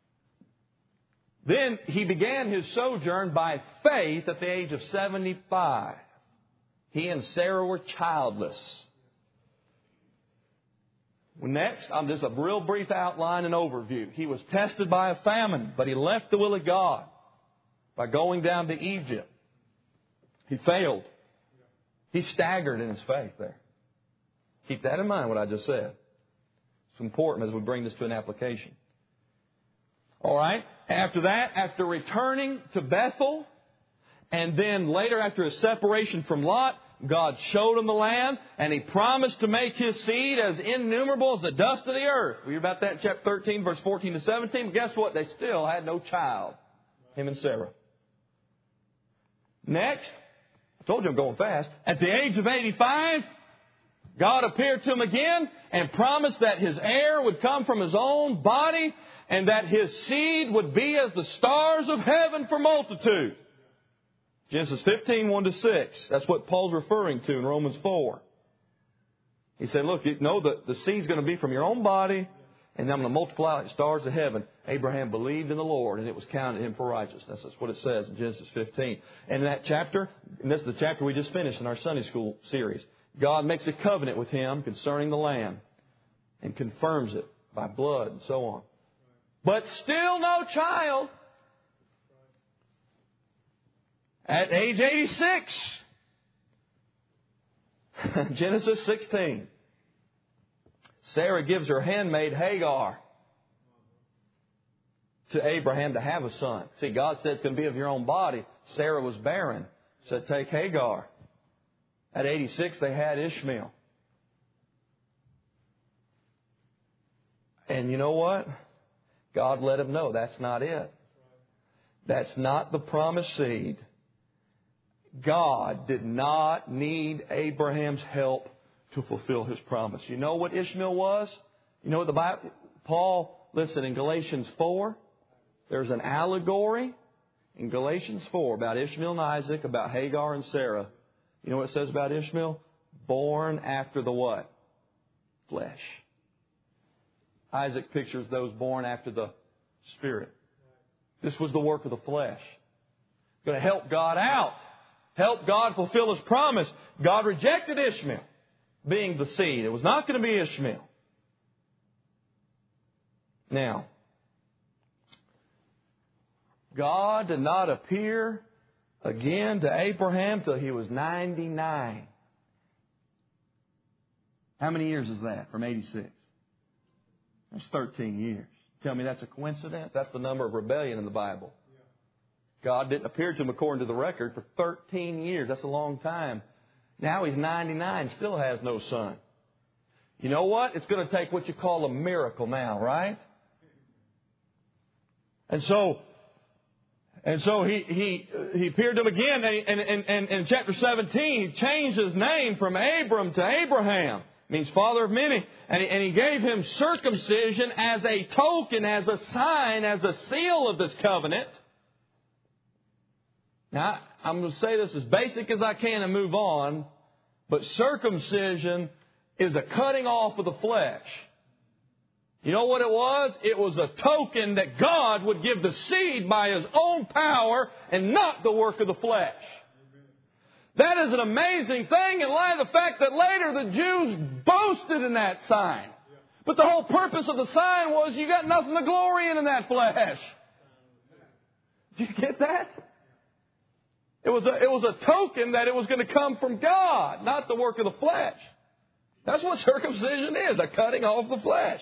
Then he began his sojourn by faith at the age of seventy-five. He and Sarah were childless. Next, um, just a real brief outline and overview. He was tested by a famine, but he left the will of God by going down to Egypt. He failed. He staggered in his faith there. Keep that in mind, what I just said. It's important as we bring this to an application. All right. After that, after returning to Bethel, and then later after his separation from Lot, God showed him the land, and He promised to make his seed as innumerable as the dust of the earth. We read about that in chapter thirteen, verse fourteen to seventeen. But guess what? They still had no child, him and Sarah. Next, I told you I'm going fast. At the age of eighty-five, God appeared to him again and promised that his heir would come from his own body and that his seed would be as the stars of heaven for multitude. Genesis fifteen, one to six. That's what Paul's referring to in Romans four. He said, look, you know the, the seed's going to be from your own body, and I'm going to multiply like the stars of heaven. Abraham believed in the Lord, and it was counted him for righteousness. That's what it says in Genesis fifteen. And in that chapter, and this is the chapter we just finished in our Sunday school series, God makes a covenant with him concerning the land and confirms it by blood and so on. But still no child. At age eighty-six, Genesis sixteen, Sarah gives her handmaid Hagar to Abraham to have a son. See, God said it's going to be of your own body. Sarah was barren. Said, take Hagar. At eighty-six, they had Ishmael. And you know what? God let him know that's not it. That's not the promised seed. God did not need Abraham's help to fulfill His promise. You know what Ishmael was? You know what the Bible... Paul, listen, in Galatians four, there's an allegory in Galatians four about Ishmael and Isaac, about Hagar and Sarah. You know what it says about Ishmael? Born after the what? Flesh. Isaac pictures those born after the Spirit. This was the work of the flesh. Going to help God out. Help God fulfill His promise. God rejected Ishmael being the seed. It was not going to be Ishmael. Now, God did not appear again to Abraham till he was ninety-nine. How many years is that from eighty-six? That's thirteen years. Tell me that's a coincidence? That's the number of rebellion in the Bible. God didn't appear to him according to the record for thirteen years. That's a long time. Now he's ninety-nine, still has no son. You know what? It's going to take what you call a miracle now, right? And so, and so he he he appeared to him again, and and and in chapter seventeen, he changed his name from Abram to Abraham. It means father of many. And he, and he gave him circumcision as a token, as a sign, as a seal of this covenant. Now, I'm going to say this as basic as I can and move on, but circumcision is a cutting off of the flesh. You know what it was? It was a token that God would give the seed by His own power and not the work of the flesh. That is an amazing thing in light of the fact that later the Jews boasted in that sign. But the whole purpose of the sign was you got nothing to glory in in that flesh. Did you get that? It was a, it was a token that it was going to come from God, not the work of the flesh. That's what circumcision is, a cutting off the flesh.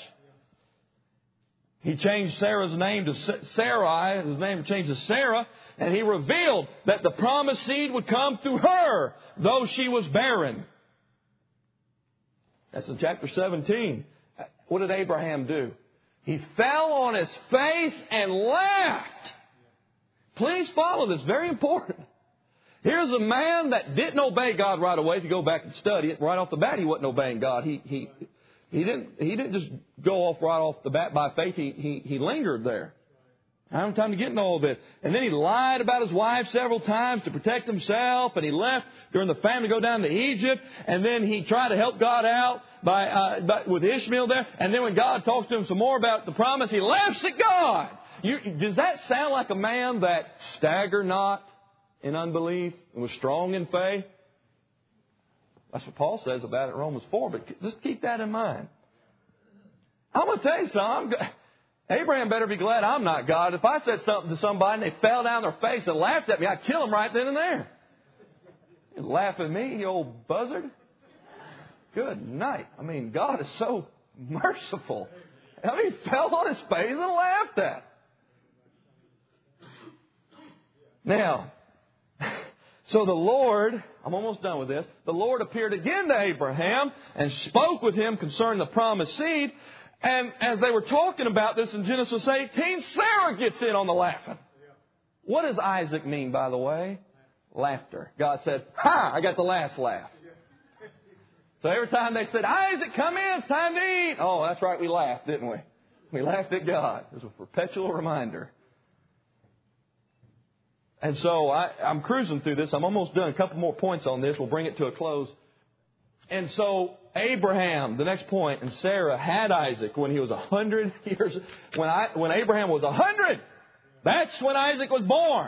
He changed Sarah's name to Sarai, his name changed to Sarah, and he revealed that the promised seed would come through her, though she was barren. That's in chapter seventeen. What did Abraham do? He fell on his face and laughed. Please follow this, very important. Here's a man that didn't obey God right away. If you go back and study it, right off the bat, he wasn't obeying God. He he he didn't he didn't just go off right off the bat by faith. He he he lingered there. I don't have time to get into all this. And then he lied about his wife several times to protect himself. And he left during the famine to go down to Egypt. And then he tried to help God out by, uh, by with Ishmael there. And then when God talks to him some more about the promise, he laughs at God. You, does that sound like a man that staggered not in unbelief and was strong in faith? That's what Paul says about it in Romans four. But just keep that in mind. I'm going to tell you something. Abraham better be glad I'm not God. If I said something to somebody and they fell down their face and laughed at me, I'd kill them right then and there. You laugh at me, you old buzzard. Good night. I mean, God is so merciful. I mean, he fell on his face and laughed at. Now, so the Lord, I'm almost done with this. The Lord appeared again to Abraham and spoke with him concerning the promised seed. And as they were talking about this in Genesis eighteen, Sarah gets in on the laughing. What does Isaac mean, by the way? Laughter. God said, ha, I got the last laugh. So every time they said, Isaac, come in, it's time to eat. Oh, that's right, we laughed, didn't we? We laughed at God. It was a perpetual reminder. And so I, I'm cruising through this. I'm almost done. A couple more points on this. We'll bring it to a close. And so Abraham, the next point, and Sarah had Isaac when he was a hundred years. When I, when Abraham was a hundred, that's when Isaac was born.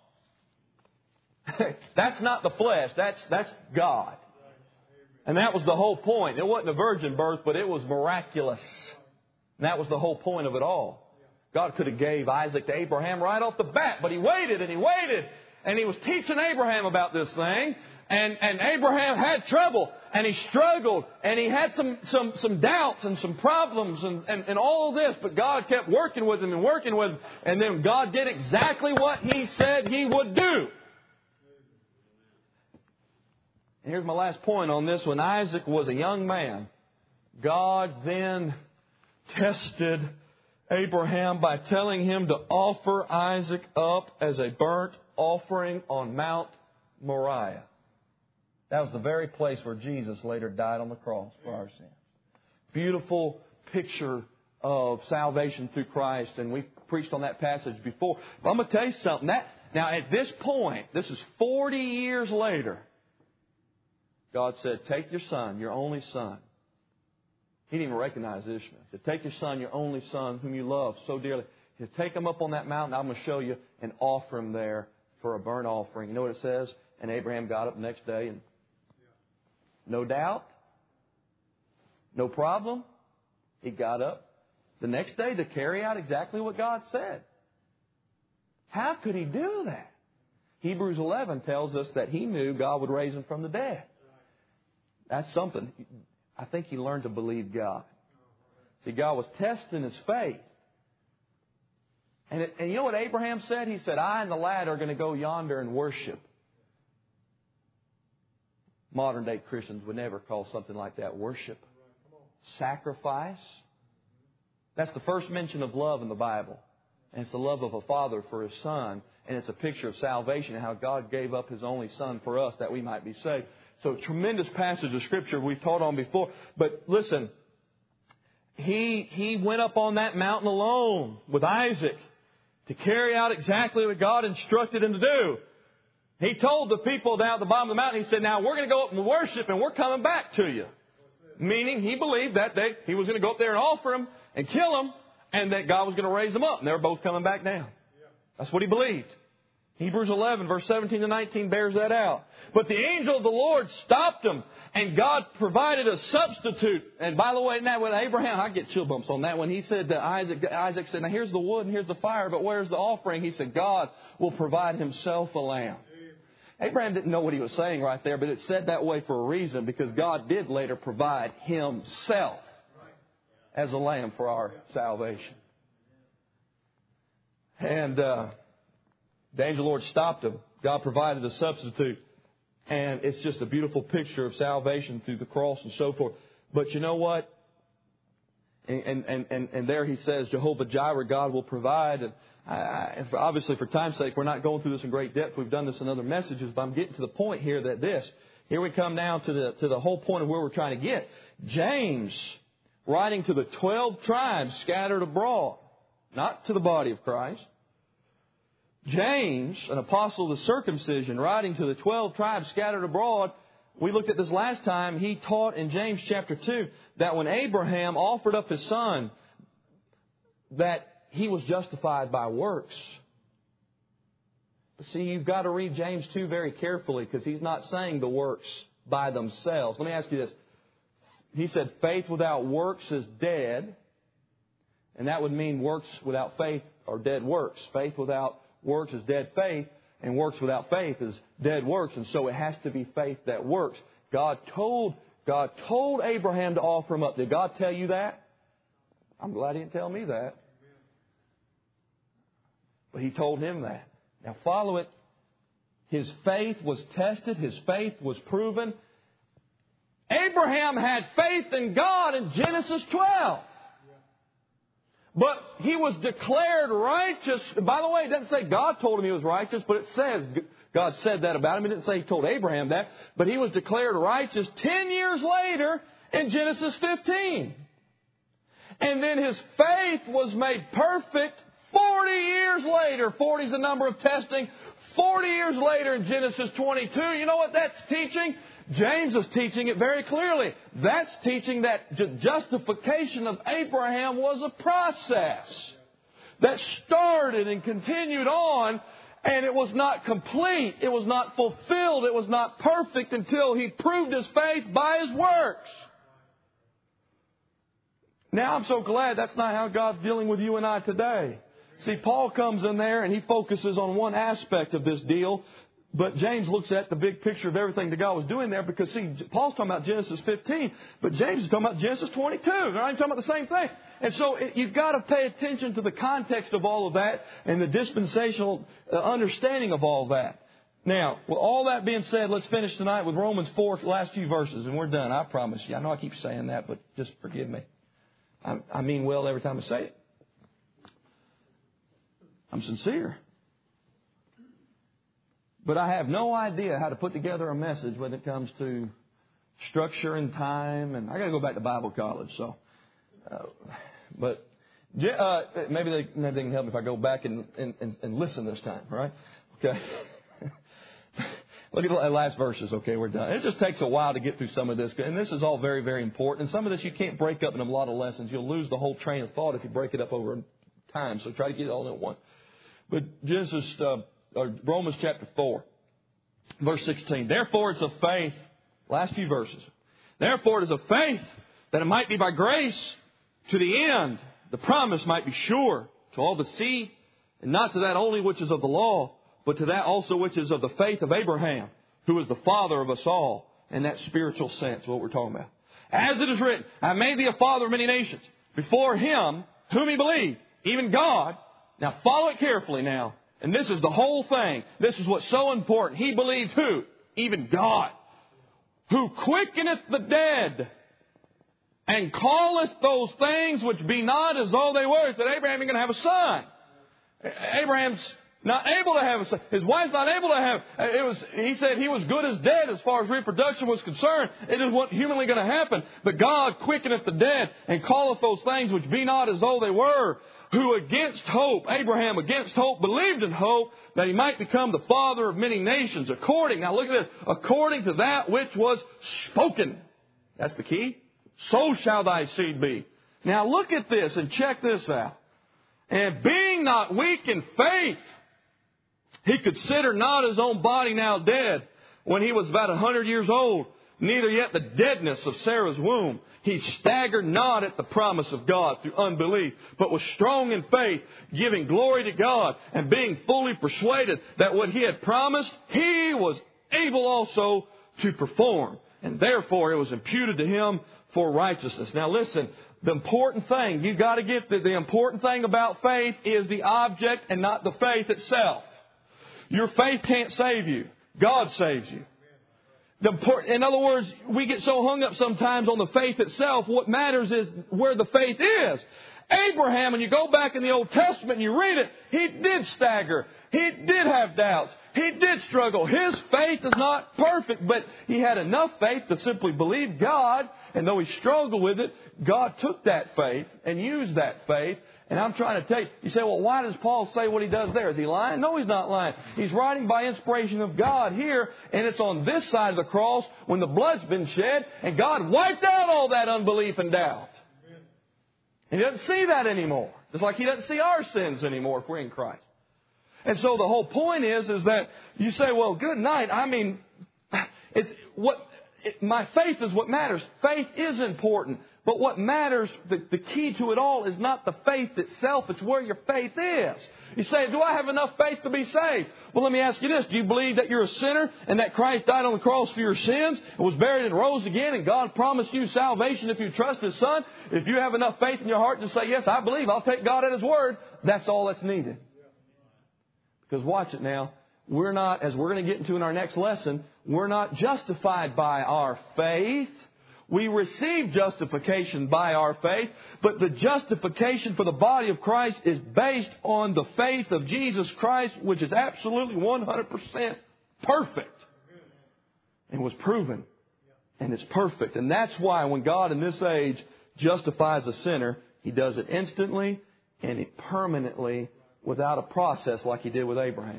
That's not the flesh. That's that's God. And that was the whole point. It wasn't a virgin birth, but it was miraculous. And that was the whole point of it all. God could have gave Isaac to Abraham right off the bat, but He waited and He waited. And He was teaching Abraham about this thing. And, and Abraham had trouble, and he struggled, and he had some, some, some doubts and some problems and, and, and all this. But God kept working with him and working with him. And then God did exactly what He said He would do. And here's my last point on this. When Isaac was a young man, God then tested Abraham by telling him to offer Isaac up as a burnt offering on Mount Moriah. That was the very place where Jesus later died on the cross for our sins. Beautiful picture of salvation through Christ, and we preached on that passage before. But I'm going to tell you something. That, now, at this point, this is forty years later, God said, take your son, your only son. He didn't even recognize Ishmael. He said, take your son, your only son, whom you love so dearly. He said, take him up on that mountain. I'm going to show you, and offer him there for a burnt offering. You know what it says? And Abraham got up the next day, and no doubt, no problem, he got up the next day to carry out exactly what God said. How could he do that? Hebrews eleven tells us that he knew God would raise him from the dead. That's something. I think he learned to believe God. See, God was testing his faith. And, it, and you know what Abraham said? He said, I and the lad are going to go yonder and worship. Modern day Christians would never call something like that worship. Sacrifice. That's the first mention of love in the Bible. And it's the love of a father for his son. And it's a picture of salvation and how God gave up His only Son for us that we might be saved. So a tremendous passage of Scripture we've taught on before. But listen, he, he went up on that mountain alone with Isaac to carry out exactly what God instructed him to do. He told the people down at the bottom of the mountain, He said, now we're going to go up and worship and we're coming back to you. Meaning he believed that they, he was going to go up there and offer him and kill him and that God was going to raise them up. And they were both coming back down. That's what he believed. Hebrews eleven, verse seventeen to nineteen bears that out. But the angel of the Lord stopped him, and God provided a substitute. And by the way, now with Abraham, I get chill bumps on that when he said to Isaac, Isaac said, now here's the wood and here's the fire, but where's the offering? He said, God will provide Himself a lamb. Abraham didn't know what he was saying right there, but it said that way for a reason, because God did later provide Himself as a lamb for our salvation. And uh, the angel of the Lord stopped him. God provided a substitute. And it's just a beautiful picture of salvation through the cross and so forth. But you know what? And, and, and, and there he says, Jehovah Jireh, God will provide. And I, I, obviously, for time's sake, we're not going through this in great depth. We've done this in other messages, but I'm getting to the point here that this, here we come now to the, to the whole point of where we're trying to get. James, writing to the twelve tribes scattered abroad, not to the body of Christ. James, an apostle of the circumcision, writing to the twelve tribes scattered abroad. We looked at this last time. He taught in James chapter two that when Abraham offered up his son, that he was justified by works. But see, you've got to read James two very carefully because he's not saying the works by themselves. Let me ask you this. He said faith without works is dead. And that would mean works without faith are dead works. Faith without works is dead faith. And works without faith is dead works. And so it has to be faith that works. God told, God told Abraham to offer him up. Did God tell you that? I'm glad He didn't tell me that. But He told him that. Now follow it. His faith was tested. His faith was proven. Abraham had faith in God in Genesis twelve. But he was declared righteous. By the way, it doesn't say God told him he was righteous, but it says God said that about him. It didn't say He told Abraham that. But he was declared righteous ten years later in Genesis fifteen. And then his faith was made perfect forty years later. forty is the number of testing. forty years later in Genesis twenty-two. You know what that's teaching? James is teaching it very clearly. That's teaching that justification of Abraham was a process that started and continued on, and it was not complete. It was not fulfilled. It was not perfect until he proved his faith by his works. Now I'm so glad that's not how God's dealing with you and I today. See, Paul comes in there and he focuses on one aspect of this deal. But James looks at the big picture of everything that God was doing there because, see, Paul's talking about Genesis fifteen, but James is talking about Genesis twenty-two. They're not even talking about the same thing. And so it, you've got to pay attention to the context of all of that and the dispensational uh, understanding of all that. Now, with all that being said, let's finish tonight with Romans four, last few verses, and we're done. I promise you. I know I keep saying that, but just forgive me. I, I mean well every time I say it. I'm sincere. But I have no idea how to put together a message when it comes to structure and time. And I got to go back to Bible college. So, uh, but uh, maybe, they, maybe they can help me if I go back and, and, and listen this time. All right? Okay. Look at the last verses. Okay, we're done. It just takes a while to get through some of this. And this is all very, very important. And some of this you can't break up in a lot of lessons. You'll lose the whole train of thought if you break it up over time. So try to get it all in one. But Genesis... Uh, Or Romans chapter four, verse sixteen. Therefore it's of faith, last few verses. Therefore it is of faith that it might be by grace to the end, the promise might be sure to all the seed, and not to that only which is of the law, but to that also which is of the faith of Abraham, who is the father of us all, in that spiritual sense, what we're talking about. As it is written, I made thee a father of many nations, before him whom he believed, even God. Now follow it carefully now. And this is the whole thing. This is what's so important. He believed who? Even God. Who quickeneth the dead and calleth those things which be not as though they were. He said, Abraham, you're going to have a son. Abraham's not able to have a son. His wife's not able to have. It was. He said he was good as dead as far as reproduction was concerned. It is what humanly going to happen. But God quickeneth the dead and calleth those things which be not as though they were. Who against hope, Abraham against hope, believed in hope that he might become the father of many nations. According, now look at this, according to that which was spoken. That's the key. So shall thy seed be. Now look at this and check this out. And being not weak in faith, he considered not his own body now dead when he was about a hundred years old, neither yet the deadness of Sarah's womb. He staggered not at the promise of God through unbelief, but was strong in faith, giving glory to God, and being fully persuaded that what he had promised, he was able also to perform. And therefore it was imputed to him for righteousness. Now listen, the important thing, you've got to get that the important thing about faith is the object and not the faith itself. Your faith can't save you. God saves you. The, in other words, we get so hung up sometimes on the faith itself. What matters is where the faith is. Abraham, when you go back in the Old Testament and you read it, he did stagger. He did have doubts. He did struggle. His faith is not perfect, but he had enough faith to simply believe God. And though he struggled with it, God took that faith and used that faith. And I'm trying to tell you, you say, well, why does Paul say what he does there? Is he lying? No, he's not lying. He's writing by inspiration of God here, and it's on this side of the cross when the blood's been shed, and God wiped out all that unbelief and doubt. And he doesn't see that anymore. Just like he doesn't see our sins anymore if we're in Christ. And so the whole point is, is that you say, well, good night. I mean, it's what it, my faith is what matters. Faith is important. But what matters, the, the key to it all is not the faith itself. It's where your faith is. You say, do I have enough faith to be saved? Well, let me ask you this. Do you believe that you're a sinner and that Christ died on the cross for your sins and was buried and rose again and God promised you salvation if you trust His Son? If you have enough faith in your heart to say, yes, I believe, I'll take God at His word, that's all that's needed. Because watch it now. We're not, as we're going to get into in our next lesson, we're not justified by our faith. We receive justification by our faith, but the justification for the body of Christ is based on the faith of Jesus Christ, which is absolutely one hundred percent perfect and was proven. And it's perfect. And that's why when God in this age justifies a sinner, He does it instantly and permanently without a process like He did with Abraham.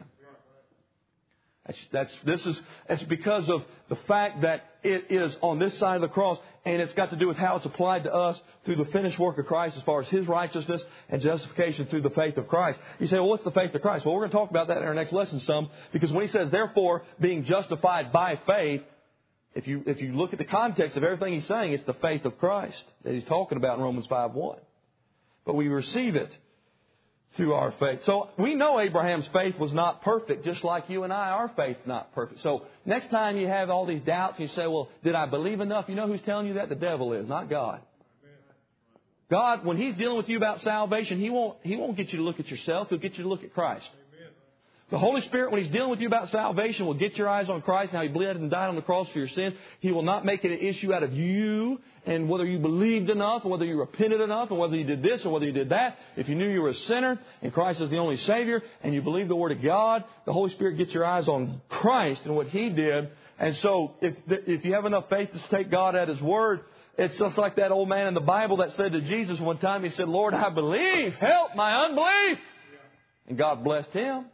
That's, that's, this is, it's because of the fact that it is on this side of the cross, and it's got to do with how it's applied to us through the finished work of Christ as far as His righteousness and justification through the faith of Christ. You say, well, what's the faith of Christ? Well, we're going to talk about that in our next lesson some, because when He says, therefore, being justified by faith, if you, if you look at the context of everything He's saying, it's the faith of Christ that He's talking about in Romans five one. But we receive it through our faith. So we know Abraham's faith was not perfect, just like you and I, our faith not perfect. So next time you have all these doubts, you say, well, did I believe enough? You know who's telling you that? The devil is, not God. God, when He's dealing with you about salvation, He won't, He won't get you to look at yourself. He'll get you to look at Christ. The Holy Spirit, when He's dealing with you about salvation, will get your eyes on Christ and how He bled and died on the cross for your sin. He will not make it an issue out of you and whether you believed enough or whether you repented enough or whether you did this or whether you did that. If you knew you were a sinner and Christ is the only Savior and you believe the Word of God, the Holy Spirit gets your eyes on Christ and what He did. And so if, if you have enough faith to take God at His Word, it's just like that old man in the Bible that said to Jesus one time, he said, Lord, I believe, help my unbelief. And God blessed him.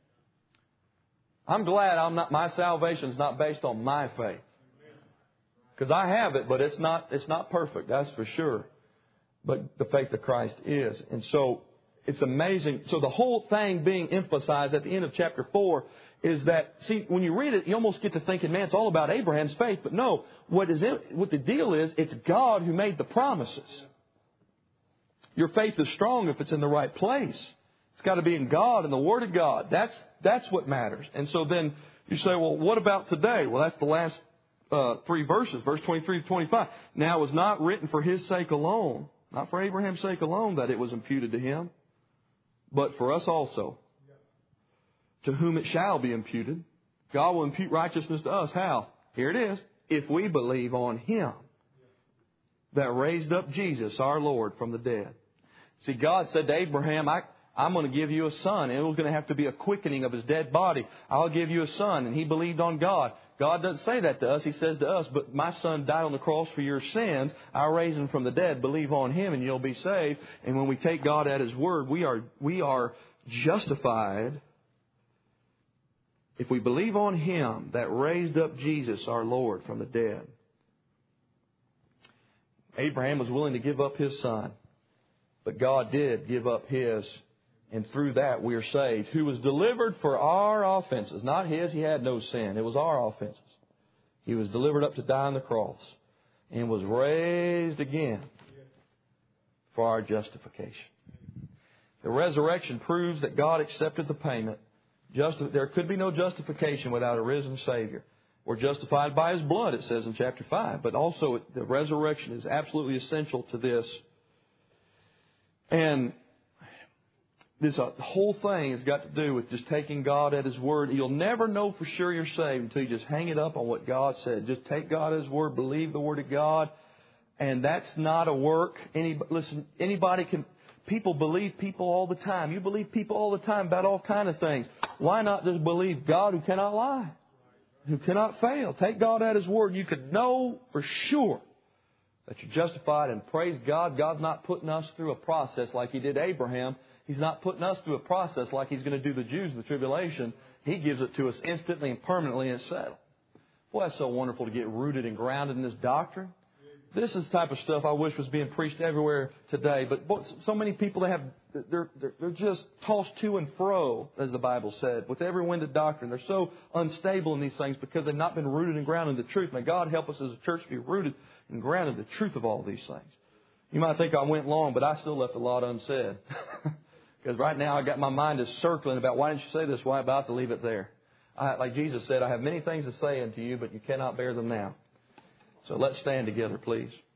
I'm glad I'm not, my salvation is not based on my faith. Because I have it, but it's not, it's not perfect, that's for sure. But the faith of Christ is. And so it's amazing. So the whole thing being emphasized at the end of chapter four is that, see, when you read it, you almost get to thinking, man, it's all about Abraham's faith. But no, what is it, what the deal is, it's God who made the promises. Your faith is strong if it's in the right place. It's got to be in God and the Word of God. That's that's what matters. And so then you say, well, what about today? Well, that's the last uh, three verses, verse twenty-three to twenty-five. Now, it was not written for his sake alone, not for Abraham's sake alone that it was imputed to him, but for us also, to whom it shall be imputed. God will impute righteousness to us. How? Here it is. If we believe on Him that raised up Jesus, our Lord, from the dead. See, God said to Abraham, I... I'm going to give you a son. And it was going to have to be a quickening of his dead body. I'll give you a son. And he believed on God. God doesn't say that to us. He says to us, but my son died on the cross for your sins. I'll raise him from the dead. Believe on Him and you'll be saved. And when we take God at His word, we are, we are justified if we believe on Him that raised up Jesus, our Lord, from the dead. Abraham was willing to give up his son. But God did give up His. And through that we are saved. Who was delivered for our offenses. Not His. He had no sin. It was our offenses. He was delivered up to die on the cross. And was raised again for our justification. The resurrection proves that God accepted the payment. Just, there could be no justification without a risen Savior. We're justified by His blood, it says in chapter five. But also the resurrection is absolutely essential to this. And this uh, whole thing has got to do with just taking God at His word. You'll never know for sure you're saved until you just hang it up on what God said. Just take God at His word, believe the Word of God. And that's not a work. Any, listen, anybody can... People believe people all the time. You believe people all the time about all kind of things. Why not just believe God who cannot lie, who cannot fail? Take God at His word. You could know for sure that you're justified, and praise God, God's not putting us through a process like He did Abraham. He's not putting us through a process like He's going to do the Jews in the tribulation. He gives it to us instantly and permanently, and it's settled. Boy, that's so wonderful to get rooted and grounded in this doctrine. This is the type of stuff I wish was being preached everywhere today. But so many people, they have, they're, they're, they're just tossed to and fro, as the Bible said, with every wind of doctrine. They're so unstable in these things because they've not been rooted and grounded in the truth. May God help us as a church to be rooted and grounded in the truth of all these things. You might think I went long, but I still left a lot unsaid. Because right now I got my mind is circling about why didn't you say this? Why I'm about to leave it there. I, like Jesus said, I have many things to say unto you, but you cannot bear them now. So let's stand together, please.